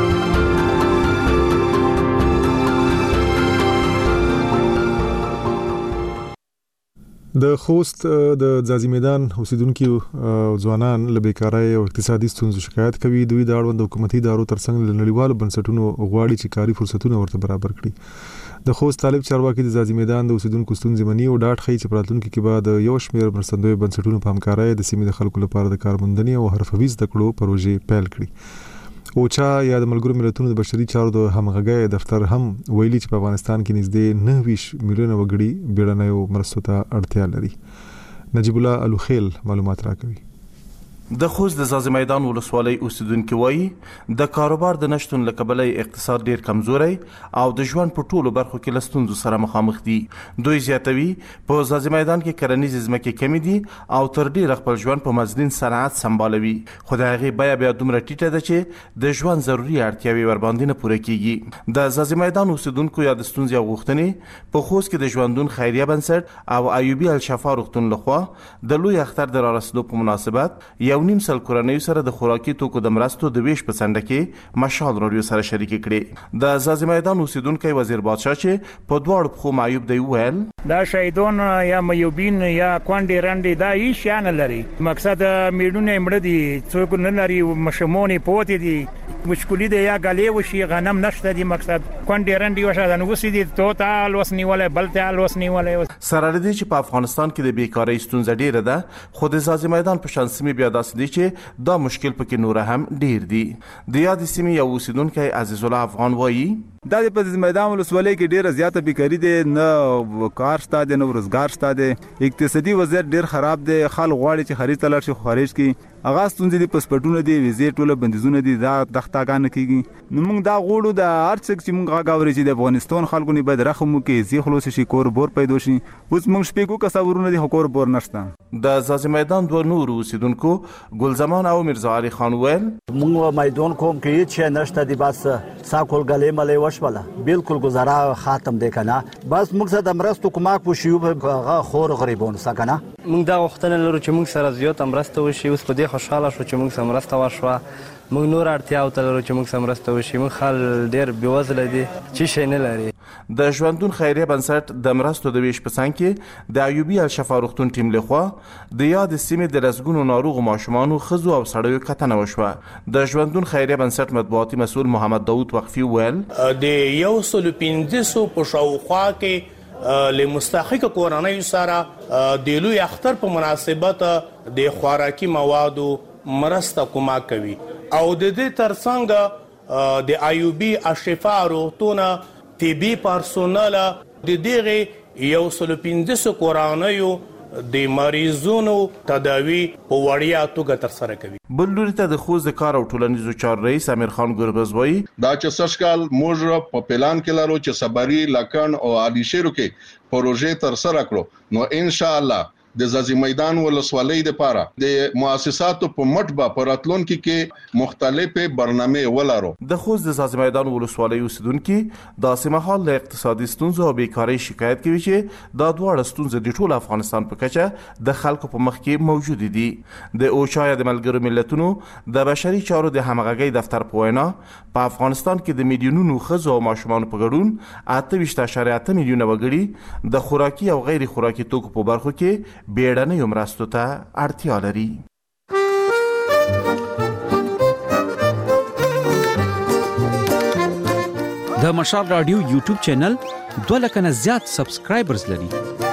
د خوست د ځاځي میدان اوسیدونکو ځوانان له بیکارۍ او اقتصادي ستونزو شکایت کوي. دوی د اړوند حکومتي ادارو ترڅنګ له نړیوالو بنسټونو غواړي چې کاري فرصتونه ورته برابر کړي. د خوست طالب چارواکي د ځاځي میدان د اوسیدونکو ستونزې مني او ډاډ ښیي چې په راتلونکي کې به د یو شمېر مرستندوی بنسټونو په همکارۍ د سیمې د خلکو لپاره د کارموندنې او حرفوي زده کړو پروژې پیل کړي. اوچا یا د ملګرو ملتونو د بشري چارو د همغږۍ دفتر هم ویلي چې په افغانستان کې نږدې 9 میلیونه وګړي بیړنیو مرستو ته اړتیا لري. نجیب الله الوخیل معلومات راکوي. د خوست د ځاځي میدان ولسوالۍ اوسیدونکو وایي د کاروبار د نشټون له کبله اقتصاد ډیر کمزوري او د ژوند په ټولو برخو کې له ستونزو سره مخامخ دي. دوی زیاتوي په ځاځي میدان کې کرنیز ځمکې کمې دي او تر ډیره خپل ژوند په مزدین صنعت سمبالوي، خو د هغې بیه بیا دومره ټیټه ده چې د ژوند ضروري اړتیاوې ورباندې نه پوره کیږي. د ځاځي میدان اوسیدونکو یا د ستونزې او غوښتنې په خوست کې د ژوندون خیریه بنسټ او ایوبي الشفا روغتون لخوا د لوی اختر د رارسېدو په مناسبت 1.5 سل کورنیو سره د خوراکي توکو د مرستو د ویش په څنډه کې مشال رادیو سره شریک کړي. د ځاځي میدان اوسیدونکو وزیر بادشاه چې په دواړو پخو معیوب دی ویل دا شهیدون یا میوبین یا کونډې رنډې دا هیڅ شان لري. مقصد میډونه مړه دي، څوک نه لري، مشمونی پوتې دي، مشکلی دی یا غلې وشي، غنم نشته دي. مقصد کونډې رنډې وشه د نوسی دي توتال وسنیواله بلتال وسنیواله. سره دې چې په افغانستان کې د بیکاری ستونزه ډیره ده، خو د ځاځي میدان په شان سیمې بیا داسې دي چې دا مشکل پکې نور هم ډیر دي. د یاد سیمې یو اوسیدونکی عزیز الله افغان وایي دا په ځاځي میدان ولسوالۍ کې ډیره زیاته بیکاری ده، نه کار شته ده، نه روزګار شته ده، اقتصادي وضعیت ډیر خراب ده. خلک غواړي چې خارج ته لاړ شي، خارج کې هغه ستونزې دي، پاسپورټونه دي، ویزې ټوله بندیزونه دي، دا دغتاګان کیږي. نو موږ دا غوړو د هر څه چې موږ غواړو چې د افغانستان خلکو نه باید رحم وکړي، زی خلاص شي، کور بور پیدا شي. اوس موږ شپې کو کسبورونه دي، کور بور نشته. د ځاځي میدان دوه نور اوسیدونکو ګلزمان او مرزا علي خان ویل موږ میدان کوم کې هیڅ نشته دي، بس ساکول غلې ملې وشوله، بالکل گزارا ختم دی کنه. بس موږ زده مرستو کومک وشي هغه خور غریبون سکنه. موږ دا وختونه لرو چې موږ سره زیات مرسته وشي. اوس په دې خوشاله شو چې موږ سره مرسته وشوه. موږ نور اړتیا او تلرو چې موږ سره مرسته وشي. موږ خل ډیر بېوزله دي چې شي نه لري. د ژوندون خیریه بنسټ د مرستو د ویش په څنګ کې د ایوبي الشفا روغتون ټیم لخوا د یاد سیمې د لسګونو ناروغو ماشومانو ښځو او سړیو کتنه وشوه. د ژوندون خیریه بنسټ مطبوعاتي مسؤل محمد داود وقفي ویل د 115 په شاوخوا کې له مستحق کورنۍ سره د لوی اختر په مناسبت د خوراکي موادو مرسته کومک کوي او د دې ترڅنګ د ایوبي الشفا روغتون طبي پرسونل د دغه 115 کورنیو د مریضونو تداوی په وړیا توګه ترسره کوي. بل لوري ته د خوست د کار او ټولنیزو چارو رئیس امیر خان ګربز وایي دا چې سشکال موږ په پلان کې لرو چې صبري لکن او علی شیرو کې پروژې ترسره کړو نو ان شاء الله د زازي میدان ولسوالۍ لپاره د مؤسساتو په مټ په راتلونکو کې مختلفه برنامه ولرو. د خوست د زازي میدان ولسوالۍ اوسیدونکو د سیمهال له اقتصادي ستونزو او بیکاری شکایت کوي چې دا دواړه ستونزې د ټول افغانستان په کچه د خلکو په مخ کې موجود دي. د اوچا د ملګرو ملتونو د بشري چارو د همغږي دفتر په وینا په افغانستان کې د میلیونونو ښځو او ماشومان په ګډون 28.8 میلیونه وګړي د خوراکي او غیر خوراکي توکو په برخو کې بیړنۍ مرستو ته اړتیا لري. د مشال رادیو یوټیوب چینل 2 لک نه زیات سبسکرایبرز لري.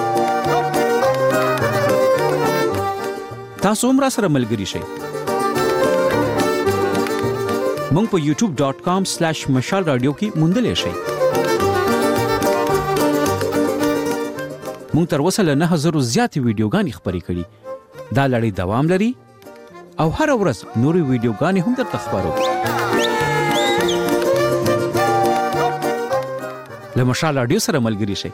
تاسو هم راسره ملګري شئ. مونږ په youtube.com/مشال رادیو کې موندلی شئ. مونږ تر اوسه له 9000 زیاتې ویډیوګانې خپرې کړي. دا لړۍ دوام لري او هر ورځ نورې ویډیوګانې هم درته خپرو. له مشال رادیو سره ملګري شئ.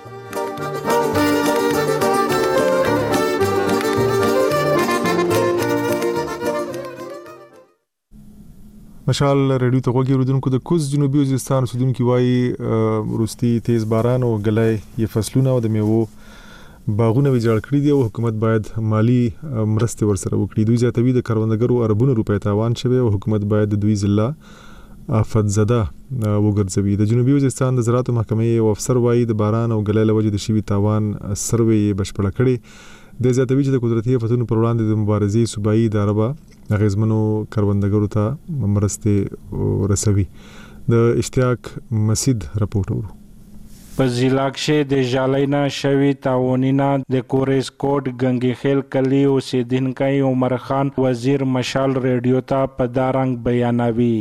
مشال رادیو ته غوږی اوریدونکو د کوز جنوبي وزیرستان اوسیدونکو وایي وروستي تیز باران او ګلای یې فصلونه او د میوو باغونه ویجاړ کړي دي او حکومت باید مالی مرستې ورسره وکړي. دوی زیاتوي د کروندګرو اربونو روپۍ تاوان شوی او حکومت باید د دوی ضلع آفت زده وګرځوي. د جنوبي وزیرستان د زراعت محکمې یو افسر وایي د باران او ګلای له وجې د شوي تاوان سروې بشپړه کړي. د زیاتوي چې د قدرتي آفتونو پر وړاندې د مبارزې صوبایي اداره به اغیزمنو کروندګرو ته مرستې رسوي. د اشتیاق مسید رپورټ ورو. په ضلع کې د جالینا شوی تاونینا د کورس کوټ غنګي خیل کلی اوسیدونکو عمر خان وزیر مشال رادیو ته په دارنګ بیانوي.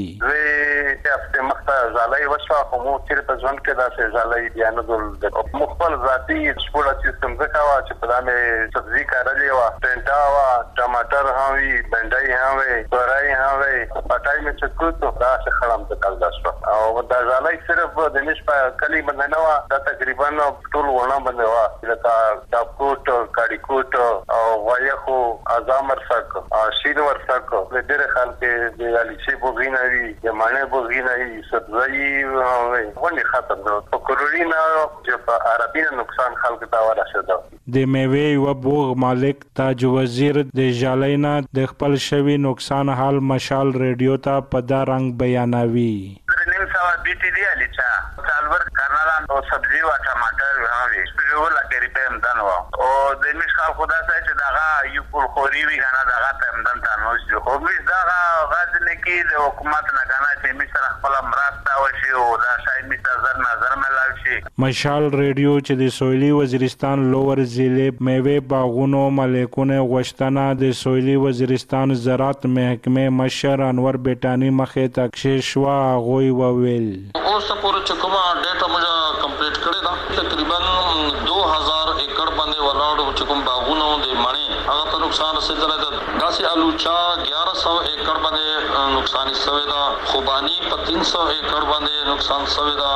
زالای وشو خو مو تیر په ځوان کې دا سه زالای بیان دول مخبل ذاتی سپورت سیستم زکوا چې په دامه سبزی کارلې وا ټنټا وا ټماټر هاوی بندای هاوی تورای هاوی پټای می چکوتو دا څه خلم ته کال داسو او دا زالای صرف د نشپا کلی باندې نه وا دا تقریبا ټول ونه باندې وا لکه ټاپوټ کاډیکوټ او وایخو ازامر سک شین ورسک د ډېر خلک د الیشي بوغینوي د مانه بوغینوي سبزی ونی خطر ده په کورونا چې په عربي نقصان خلک ته ورسېده. د میوې او بوغ مالک تاج وزیر د جالینا د خپل شوی نقصان حال مشال رادیو ته په دارنګ بیانوي. نیم سوا بیٹی دی علی چا سالور کرنالان او سبزی او ټماټر هاوی سپیول لکه ریپم دنو او د میش خال خدا ته چې دغه یو پور خوري وی غنا دغه تم دن تنو شو خو میش دغه غاځنه کې د حکومت نه غنا چې میش سره خپل مرسته وشي او دا شای میش نظر ملال شي. مشال رادیو چې د سویلي وزیرستان لوور ضلع میوه باغونو مالکونه غوښتنه د سویلي وزیرستان زراعت محکمه مشر انور بیٹانی مخه تکشیر شوا غوي وویل. اوس پورې چې کومه ډیټا موږ کمپلیټ کړې ده تقریبا 2000 ایکڑ باندې ولاړو چې کوم باغونه د مڼې هغه ته نقصان رسیدلی ده. داسې الوچا 1100 ایکڑ باندې نقصان شوی ده. خوبانی په 300 ایکڑ باندې نقصان شوی ده.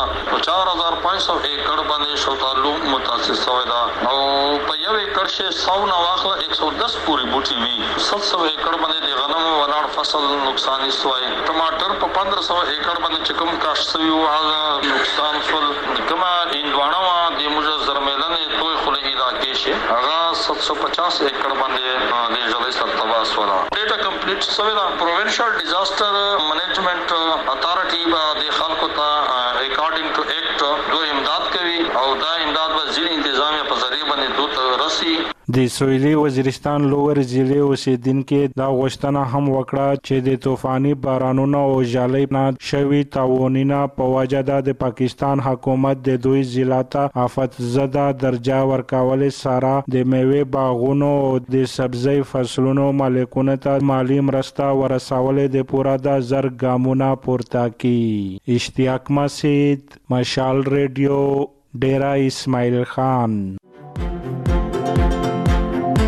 4500 ایکڑ باندې شوتالو متاثر شوی ده او په یو ایکڑ کې 100 نه واخله 110 پوری بوټي وي. 700 ایکڑ باندې د غنمو ولاړ فصل نقصان شوی. ټماټر په 1500 ایکڑ باندې چې کوم کاشت شوی و هغه نقصان شول. کما هندواڼه وا د موږ زرمېلنې توي خله علاقې شي هغه 750 ایکڑ باندې د جلې سرتبا سولا. ډیټا کمپلیټ شوی دا. پروینشل ډیزاستر منیجمنت اتھارټي به د خلکو ته اکارډینګ ټو ایکټ دوی امداد کوي او دا امداد به ځینې انتظامیه په ذریعہ باندې دوت رسي. د سویلي وزیرستان لوور ضلع اوسیدونکو دا غوښتنه هم وکړه چې د طوفاني بارانونو او جالۍ نه شوي تاوانونه په وجه د پاکستان حکومت د دوی ضلع ته آفت زده درجه ورکول سره د میوې باغونو او د سبزی فصلونو مالکونو ته مالی مرسته ورسول د پوره د زر ګامونه پورته کی. اشتیاق مسید مشال رادیو ډیرا اسماعیل خان.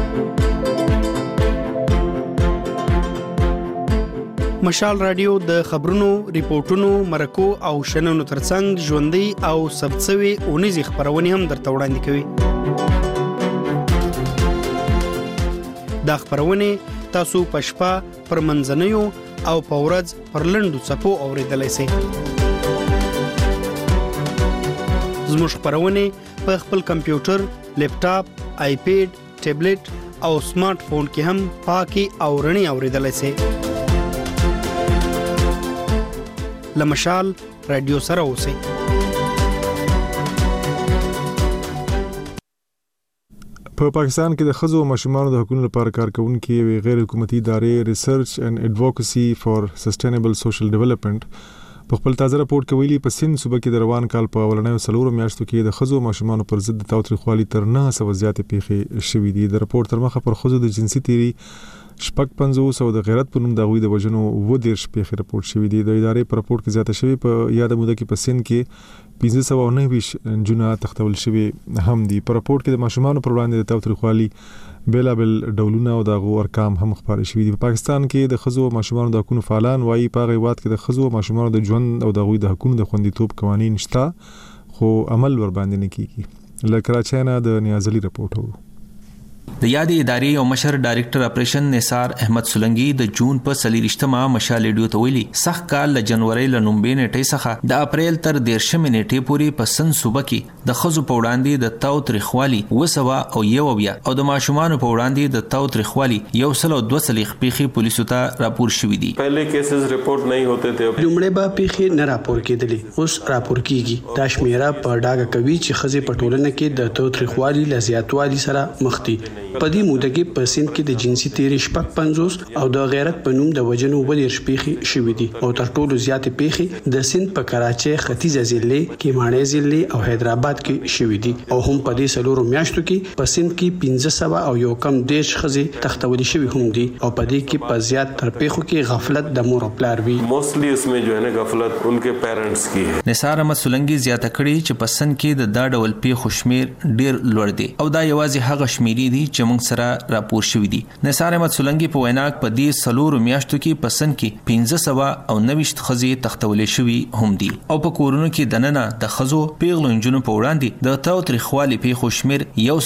مشال رادیو د خبرونو، ریپورتونو، مرکو او شننو ترڅنګ ژوندۍ او ثبتسوي اونیزې خبرونه هم درته وړاندې کوي. دا خبرونه تاسو په شپه، پر منځنیو او په ورځ پر لنډو څپو اوریدلای شئ. زموږ خبرونه په خپل کمپیوټر، لیپټاپ، آیپیډ، ټابلیټ او سمارټ فون کې هم پاکي او رڼي اوریدلای شئ. لمشال رادیو سره اوسئ. په پاکستان کې د ښځو او ماشومانو د حقوقو لپاره کارکونکي یوې غیر حکومتي ادارې ریسرچ اینڈ ایڈووکیسی فار سسټینبل سوشل ډیولپمنٹ په خپل تازه راپورټ کې ویلي په سند صوبه کې د روان کال په اولنیو 4 میاشتو کې د ښځو او ماشومانو پر ضد د تاوتریخوالي تر 900 زیاتې پیښې شوې دي. د راپورټ تر مخه پر ښځو د جنسي تیری 55 او د غیرت په نوم د غوي د وجنو ودیرش پیښې راپورټ شوې دي. د ادارې پر راپورټ کې زیاته شوی په یاد موده کې په سند کې 1529 جونه تختول شوی هم دي. په راپورټ کې د ماشومانو پر وړاندې د تاوتریخوالي بیلابل ډولونه او د ارقام هم خبرې شوې دي. په پاکستان کې د ښځو او ماشومانو د حقوقو فعالان وايي په غیوات کې د ښځو او ماشومانو د ژوند او د غوي د حقوقو د خوندیتوب قوانين شته خو عمل ور باندې نه کیږي. له کراچۍ نه د نیازلي راپورټ وو. د یادې ادارې او مشر ډایریکټر اپریشن نثار احمد سولنګي د جون په 30مه مشال ریډیو ته ویلي سخت کال له جنوري له 9 نیټې څخه د اپریل تر 13 نیټې پورې په سن صوبه کې د خزو په وړاندې د تاوتریخوالي وسوا او یوویا او د ماشومانو په وړاندې د تاوتریخوالي 102 پیښې پولیسو ته راپور شوې دي. پہلے کیسز رپورٹ نہیں ہوتے تھے، لومړی به پیښې نه راپور کېدلې، اوس راپور کیږي. دا شمیره په ډاګه کوي چې خزې په ټولنه کې د تاوتریخوالي له زیاتوالي سره مخ دي. په دې موده کې په سند کې د جنسي تیری 55 او د غیرت په نوم د وجنو ودیرش پیښې شوې دي او تر ټولو زیاتې پیښې د سند په کراچۍ، ختیځه ضلع، کیمانې ضلع او حیدرآباد کې شوې دي او هم په دې 4 میاشتو کې په سند کې 1500 او یو کم 10 خزې تختولې شوې هم دي او په دې کې په زیات تر پیښو کې غفلت د مور او پلار وی. موستلی اسمه جو ہے نا غفلت انکے پیرنٹس کی ہے. نثار احمد سولنګي زیاته کړي چې په سند کې د دا ډول پیښو شمیر ډیر لوړ دی او دا یوازې هغه شمیرې دي چې موږ سره راپور شوی دي. نثار احمد سولنګي په وینا په دې 4 میاشتو کې په سند کې 1590 خزې تختولې شوی هم دي او په کورونو کې دننه د خزو پیغلو انجونو په وړاندې د تاوتریخوالي پیښو شمیر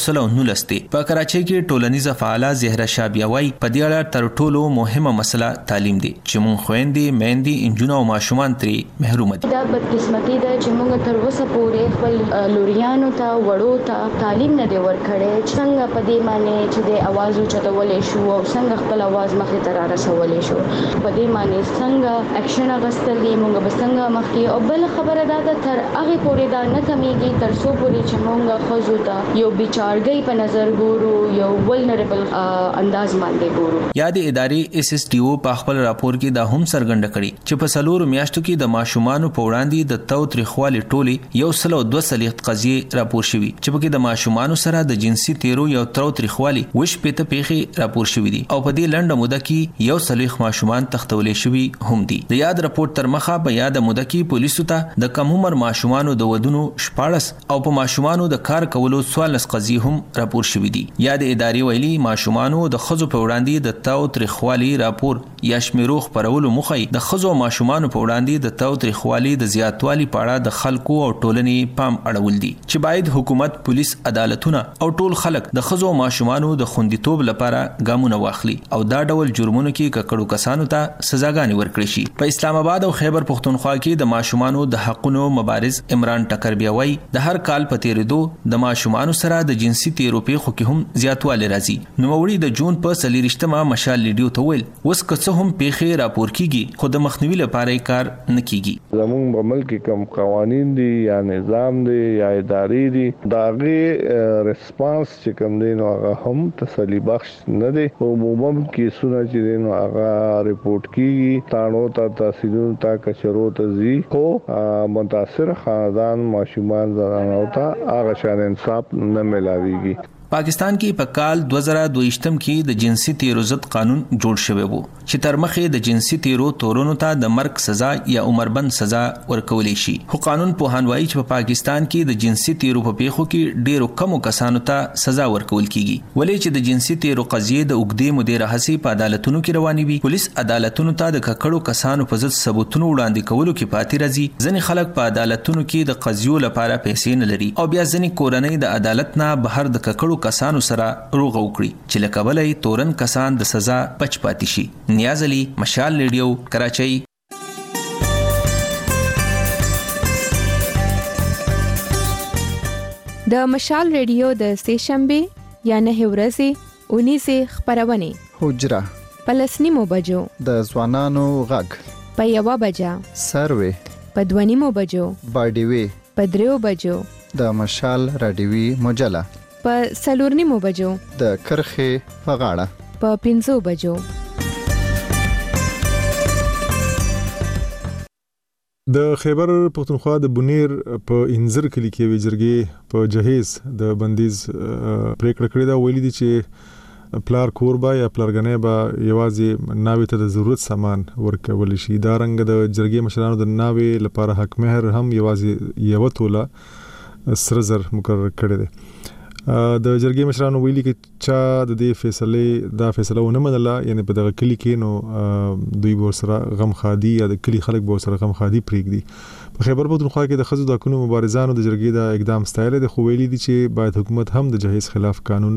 119 دی. په کراچۍ کې ټولنیزه فعاله زهره شابیاوي په دې اړه تر ټولو مهمه مسله تعلیم دی چې مونږ خويندې، میندې، انجونو او ماشومان ترې محروم دي. دا بدقسمتي ده چې موږ تر اوسه پورې خپل لوریانو ته وړو ته تعلیم نه دی ورکړی. څنګه په دې معنی چې د आवाज اوچتولې شو او څنګه خپل आवाज مخې ته را رسولې شو، په دې معنی څنګه اکشن اغستل دي موږ به څنګه مخکې. او بل خبره ده تر هغه پورې دا نه کمیږي تر څو پورې چې موږ خزو ته یو بیچارګۍ په نظر ګورو، یو ولنریبل انداز باندې ګورو. یادې ادارې اس اس ټي او په خپل راپور کې دا هم څرګنده کړي چې په 4 میاشتو کې د ماشومانو په وړاندې د تاوتریخوالي ټولې 102 قضیې راپور شوي چې پکې د ماشومانو سره د جنسي تیرو یو تاوتریخوالي پته پیښې راپور شوې دي او په دې لنډه موده کې 140 ماشومان تختولې شوي هم دي. د یاد راپورټ تر مخه په یاد موده کې پولیسو ته د کم عمر ماشومانو د ودونو 14 او په ماشومانو د کار کولو 14 قضیې هم راپور شوې دي. یاد ادارې ویلي ماشومانو د خزو په وړاندې د تاوتریخوالي راپور یا شمیرو خبرولو مخه د خزو او ماشومانو په وړاندې د تاوتریخوالي د زیاتوالي په اړه د خلکو او ټولنې پام اړول دي چې باید حکومت، پولیس، عدالتونه او ټول خلک د خزو او ماشومانو د خوندیتوب لپاره ګامونه واخلي او دا ډول جرمونو کې ککړو کسانو ته سزاګانې ورکړي شي. په اسلام آباد او خیبر پختونخوا کې د ماشومانو د حقونو مبارز عمران ټکر بیاوي د هر کال په تیریدو د ماشومانو سره د جنسي تیرو پیښو کې هم زیاتوالی راځي. نوموړي د جون په 30مه مشال ریډیو ته ویل اوس که څه هم پیښې راپور کیږي خو د مخنیوي لپاره کار نه کیږي. زموږ په ملک کې کوم قوانين دي یا نظام دي یا ادارې دي داغه ریسپانس چې کوم دي نو هغه هم تسلی بخش نه دي. عموما کیسونه چې دي نو هغه ریپورت کیږي تانو ته تحصیلونو ته کچرو ته زی خو متاثر خاندان ماشومان زنانو ته هغه شان انصاف نه ملاويږي. پاکستان کې په کال 2022 کې د جنسي تیرو ضد قانون جوړ شوی وو چې تر مخې د جنسي تیرو تورونو ته د مرګ سزا یا عمربند سزا ورکولې شي. خو قانون پوهان وایي چې په پاکستان کې د جنسي تیرو په پیښو کې ډیرو کمو کسانو ته سزا ورکول کیږي، ولې چې د جنسي تیرو قضیې د اوږدې مودې راهیسې په عدالتونو کې روانې وي. پولیس عدالتونو ته د ککړو کسانو په ضد ثبوتونه وړاندې کولو کې پاتې راځي. ځینې خلک په عدالتونو کې د قضیو لپاره پیسې نه لري او بیا ځینې کورنۍ د عدالت نه بهر د ککړو کسانو سره روغه وکړي چې له کبله یې تورن کسان د سزا بچ پاتې شي. نیاز علي، مشال ریډیو، کراچۍ. د مشال ریډیو د سهشنبه یا 9 ورځې 19 خبرونه حجره پلسنیمو بجو د ځوانانو غږ په 1 بجه سروي په 2 بجو باډیوي په 3 بجو د مشال رادیوي مجله په 4 بجو د کرخه په غاړه په 5 بجو. د خیبر پختونخوا د بونیر په انځر کلی کې وی جرګې په جهیز د بندیز پریکړه کړې ده. ویلي دي چې پلار کوربا یا پلارګنې با یوازې ناوې ته د ضرورت سامان ورکول شي. دا رنګ د جرګې مشرانو د ناوې لپاره حق مهر هم یوازې یو توله سره زر مقرر کړی دی. د جرګې مشرانو ویلي چې چا د دې فیصله ونه منله، یعنی په دغه کلی کې نو دوی به سره غم خادي یا د کلی خلک به سره غم خادي پرېږدي. په خیبر پختونخوا کې د ښځو د حقونو مبارزانو د جرګې د اقدام ستایل د خو ویلي دي چې باید حکومت هم د جهیز خلاف قانون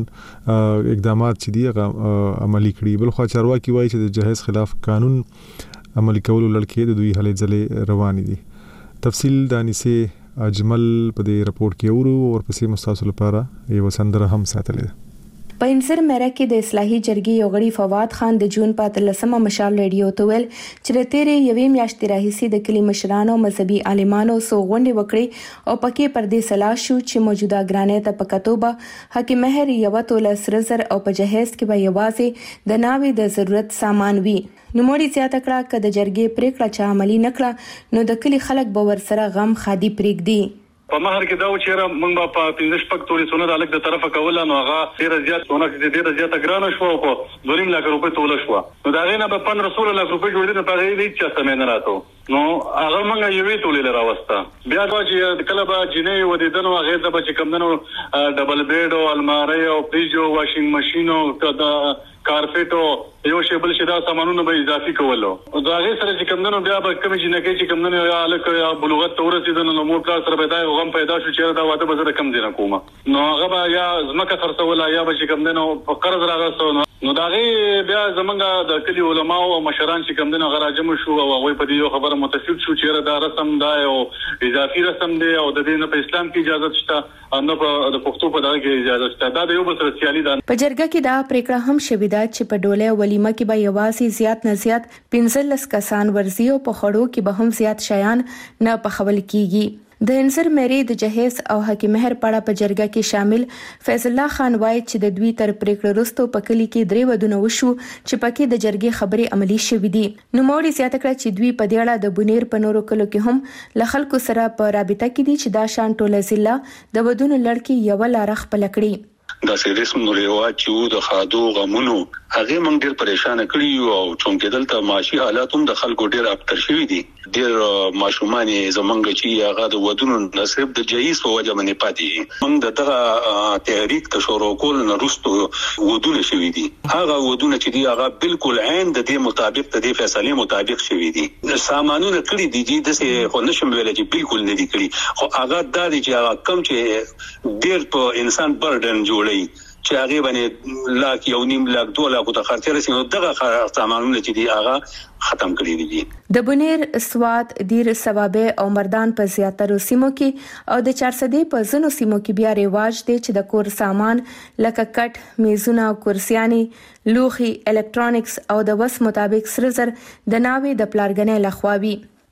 اقدامات چې دي عملی کړي. بل خو چارواکي وایي چې د جهیز خلاف قانون عملی کولو لړ د دوی هلې ځلې روان دي. تفصیل دانسه اجمل په دې راپور کې ورو ورپسې مستاسو لپاره یو سندره هم ساتلې ده. په انصر مېره کې د اصلاحي جرګې یو غړي فواد خان د جون په 13 مشال ریډیو ته ویل چې د تیرې یوې میاشتې راهیسې د کلی مشرانو مذهبي عالمانو سو غونډې وکړې او پکې پر دې صلاح شو چې موجوده ګرانې ته په کتوبه حق مهر یو توله سره زر او په جهیز کې به یوازې د ناوې د ضرورت سامان وي. نوموړي زیاته کړه چې د جرګې پریکړه چا عملی نکړه نو د کلی خلک به ورسره غم خادي پرېږدي. په مہر کې دا و چې موږ په 15 شپږ توري سونه د الګ د طرفه کوله نو هغه ډیر زیات سونه چې ډیر زیات ګرانه شو او 2 لک روپۍ توله شو. نو دا غینه په 15 لک روپۍ جوړې نه پاره دي چې څه نه راته نو هغه موږ یوې تولې راوسته. بیا دا چې کله به جنې و دي دنو هغه د بچ کم دنو ډبل بیډ او الماری او فریج او واشینګ ماشين او کارپټ او یو شی بل شي دا سامانونه به اضافي کولو. دا هغه سره چې کم دنو بیا به کوم جنې کې چې کم دنو یا الک یا بلوغت تورسیدنه نو مور کار سره پیدا غم پیدا شو چې دا واده به زره کم دي نه کومه نو هغه به یا زمکه خرڅوله یا به چې کم دنو په قرض راغستو نو دا غي بیا زمونږ د کلی علماء او مشران چې کم دنو غراجم شو او هغه په دې یو خبره متفق شو چې دا رسم دا او اضافي رسم دی او د دې نه په اسلام کې اجازه شته نو په د پښتو په دغه کې اجازه شته. دا د یو بل سره سیالي ده. په جرګه کې دا پریکړه هم شوې ده چې په ډوله ولیمه کې به یوازې زیات نه زیات 15 کسان ورزي او په خړو کې به هم زیات شیان نه پخول کیږي. د انصر مېری د جهیز او حق مهر پړه په جرګه کې شامل فیض الله خان وایي چې د دوی تر پریکړه وروسته په کلی کې 3 ودونه وشو چې پکې د جرګې خبرې عملی شوې دي. نو موري زیاته کړه چې دوی په دې اړه د بونیر په نورو کلو کې هم له خلکو سره په رابطه کې دي چې دا شان ټوله ضلع د ودونو لړ کې یو لار خپل کړي. دا رسم رواج چې د خادو غمونو هغه مونږ ډیر پریشان کړی او چونکې دلته معاشي حالات هم د خلکو ډیر اکتر شوي دي. ډیر ماشومان زمونږ چې هغه د ودونو نصیب د جهیز په وجه باندې پاتې مونږ دغه تحریک ته شروع کول نه رستو ودونه شوي دي. هغه ودونه چې دی هغه بالکل عین د دې مطابق د دې فیصله مطابق شوي دي. سامانونه کړی دي د څه خو نشم ویل چې بالکل نه دي کړی خو هغه د دې چې هغه کم چې ډیر په انسان برډن جوړي چې هغه باندې لاک 1.5 لاک 2 لاک ته خرچ رسېږي دغه سامانونه چې دی هغه ختم کړی دي. د بونیر سواد دیر ثوابه او مردان په زیاتره سیمو کې او د 400 په زنو سیمو کې بیا ریواج دی چې د کور سامان لکه کټ میزونه کرسیاني لوخي الکترونکس او د وس مطابق سره زر د ناوې د پلارګنې لخواوي.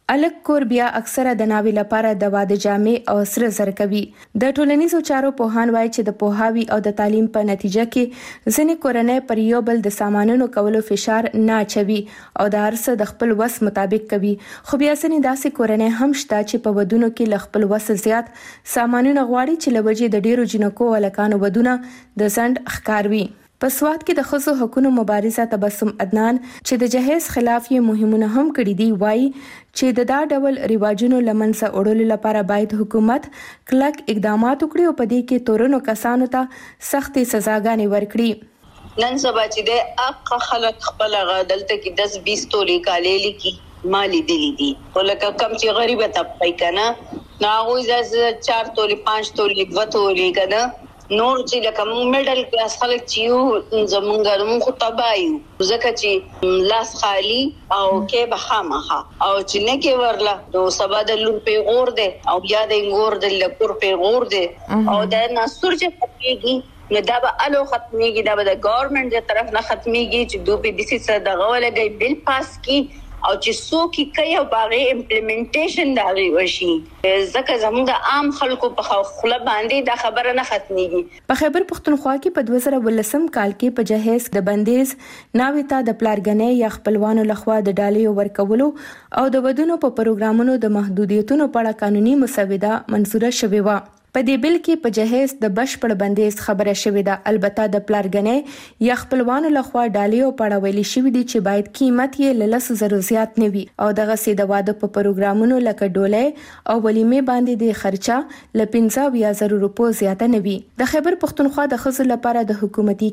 الک کور بیا اکثره د ناوی لپاره د واده جامې او سره زر کوي. د ټولنیزو چارو پوهان وایي چې د پوهاوي او د تعلیم په نتیجه کې ځینې کورنۍ پر یو بل د سامانونو کولو فشار نه اچوي او د هر څه د خپل وس مطابق کوي. خو بیا ځینې داسې کورنۍ هم شته چې په ودونو کې له خپل وس زیات سامانونه غواړي چې له وجې د ډیرو جنکو او هلکانو ودونه د ځنډ ښکار وي. په سوات کې د ښځو حقوقو مبارزه تبسم عدنان چې د جهیز خلاف یې مهمونه هم کړي دي وایي چې د دا ډول رواجونو لمنځه وړلو لپاره باید حکومت کلک اقدامات وکړي او په دې کې تورنو کسانو ته سختې سزاګانې ورکړي. نن سبا چې د اق خلک خپل غدلته کې 10-20 تولې کالې لیکي مالی دلی دي ولکه کم چې غریب طبقه کنه ناغوي ز 4 تولې 5 تولې 2 تولې کنه نور چې لکه میډل کلاس خلک چې زمونږ خو تبایو ځکه چې لاس خالی او کې بخامخه او چې نه کې ورلا نو سبا د لور په غور ده او بیا د غور د لکور په غور ده او د ناسور چې ختميږي نو دا به الو ختميږي دا به د ګورنمنت تر طرف نه ختميږي چې دوی په دې څه دغه ولګي بل پاس کی او چې څوک کوي او باغې امپلیمنټیشن دا وشي ځکه زموږ عام خلکو په خله باندې دا خبره نه ختميږي. په خیبر پختونخوا کې په 2018 کال کې په جهیز د بندیز ناوې ته د پلارګنې یا خپلوانو لخوا د ډالۍ ورکولو او د ودونو په پروګرامونو د محدودیتونو په اړه قانوني مسوده منزوره شوې و. په دې بل کې په جهیز د بشپړ بندیز خبره شوې ده. البته د پلارګنې یا خپلوانو لخوا ډالۍ او پړه ویلي شوې دي چې باید قیمت یې له 100,000 زیات نه وي او دغه سي د واده په پروګرامونو لکه ډولۍ او ولیمې باندې د خرچه ل 15,000 روپو زیات نه وي. د خیبر پختونخوا د ښځو لپاره د حکومتي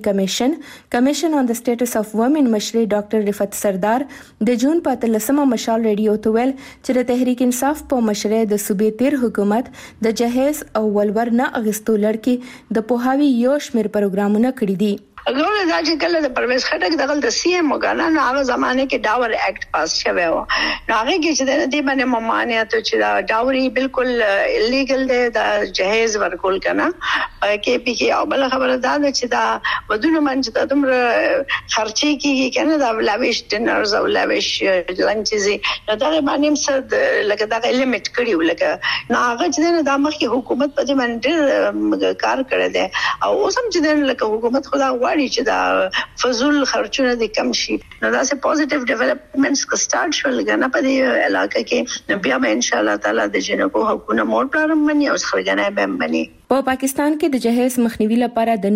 کمیشن آن د سټیټس اف وومن مشر ډاکټر رفعت سردار د جون په 13مه مشال ریډیو ته ویل چې د تحریک انصاف په مشرۍ د صوبې تیر حکومت د جهیز او ولور نه اغستو لړکی د پوهاوی یو شمیر پروګرامونه کړی دي. اګوره دا چې کله د پرویز خټک دغه د سی ام وګانا نو هغه زمانه کې ډاور اکټ پاس شوی و. نو هغه کې چې د دې باندې ممانعت چې دا ډاوري بالکل الیګل دی د جهیز ورکول کنه کې پی کې او بل خبره دا چې دا ودونه منځ ته تمره خرچي کیږي کنه دا لاویش ډینرز او لاویش لنچز نو دا باندې صد لکه دا لیمټ کړیو لکه نو هغه چې دا مخکې حکومت په دې باندې کار کړی دی او اوس هم چې لکه حکومت خدا چې دا فزول خرچونه دي کم شي نو دا سه پوزټیو ډیولپمنټس کا سٹارټ شول غنا په دې علاقې کې بیا به ان شاء الله تعالی د جنکو حقوقونه مور پرم مني او خلګنه به مني. په پاکستان کې د جهیز مخنیوي لپاره د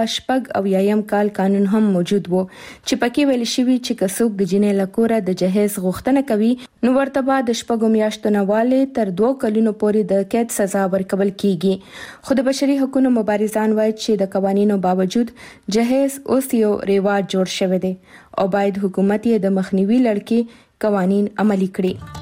1980 کال قانون هم موجود وو چې پکې ویل شوی چې کڅوک د جنې لکوره د جهیز غوښتنه کوي نو ورته بعد د شپږو میاشتو نه والي تر 2 کلونو پورې د قید سزا ورکول کیږي. خو د بشري حقوقو مبارزان وایي چې د قوانینو باوجود جهیز اوس یو ریواج جوړ شوی دی او باید حکومت یې د مخنیوي لړکی قوانین عملي کړي.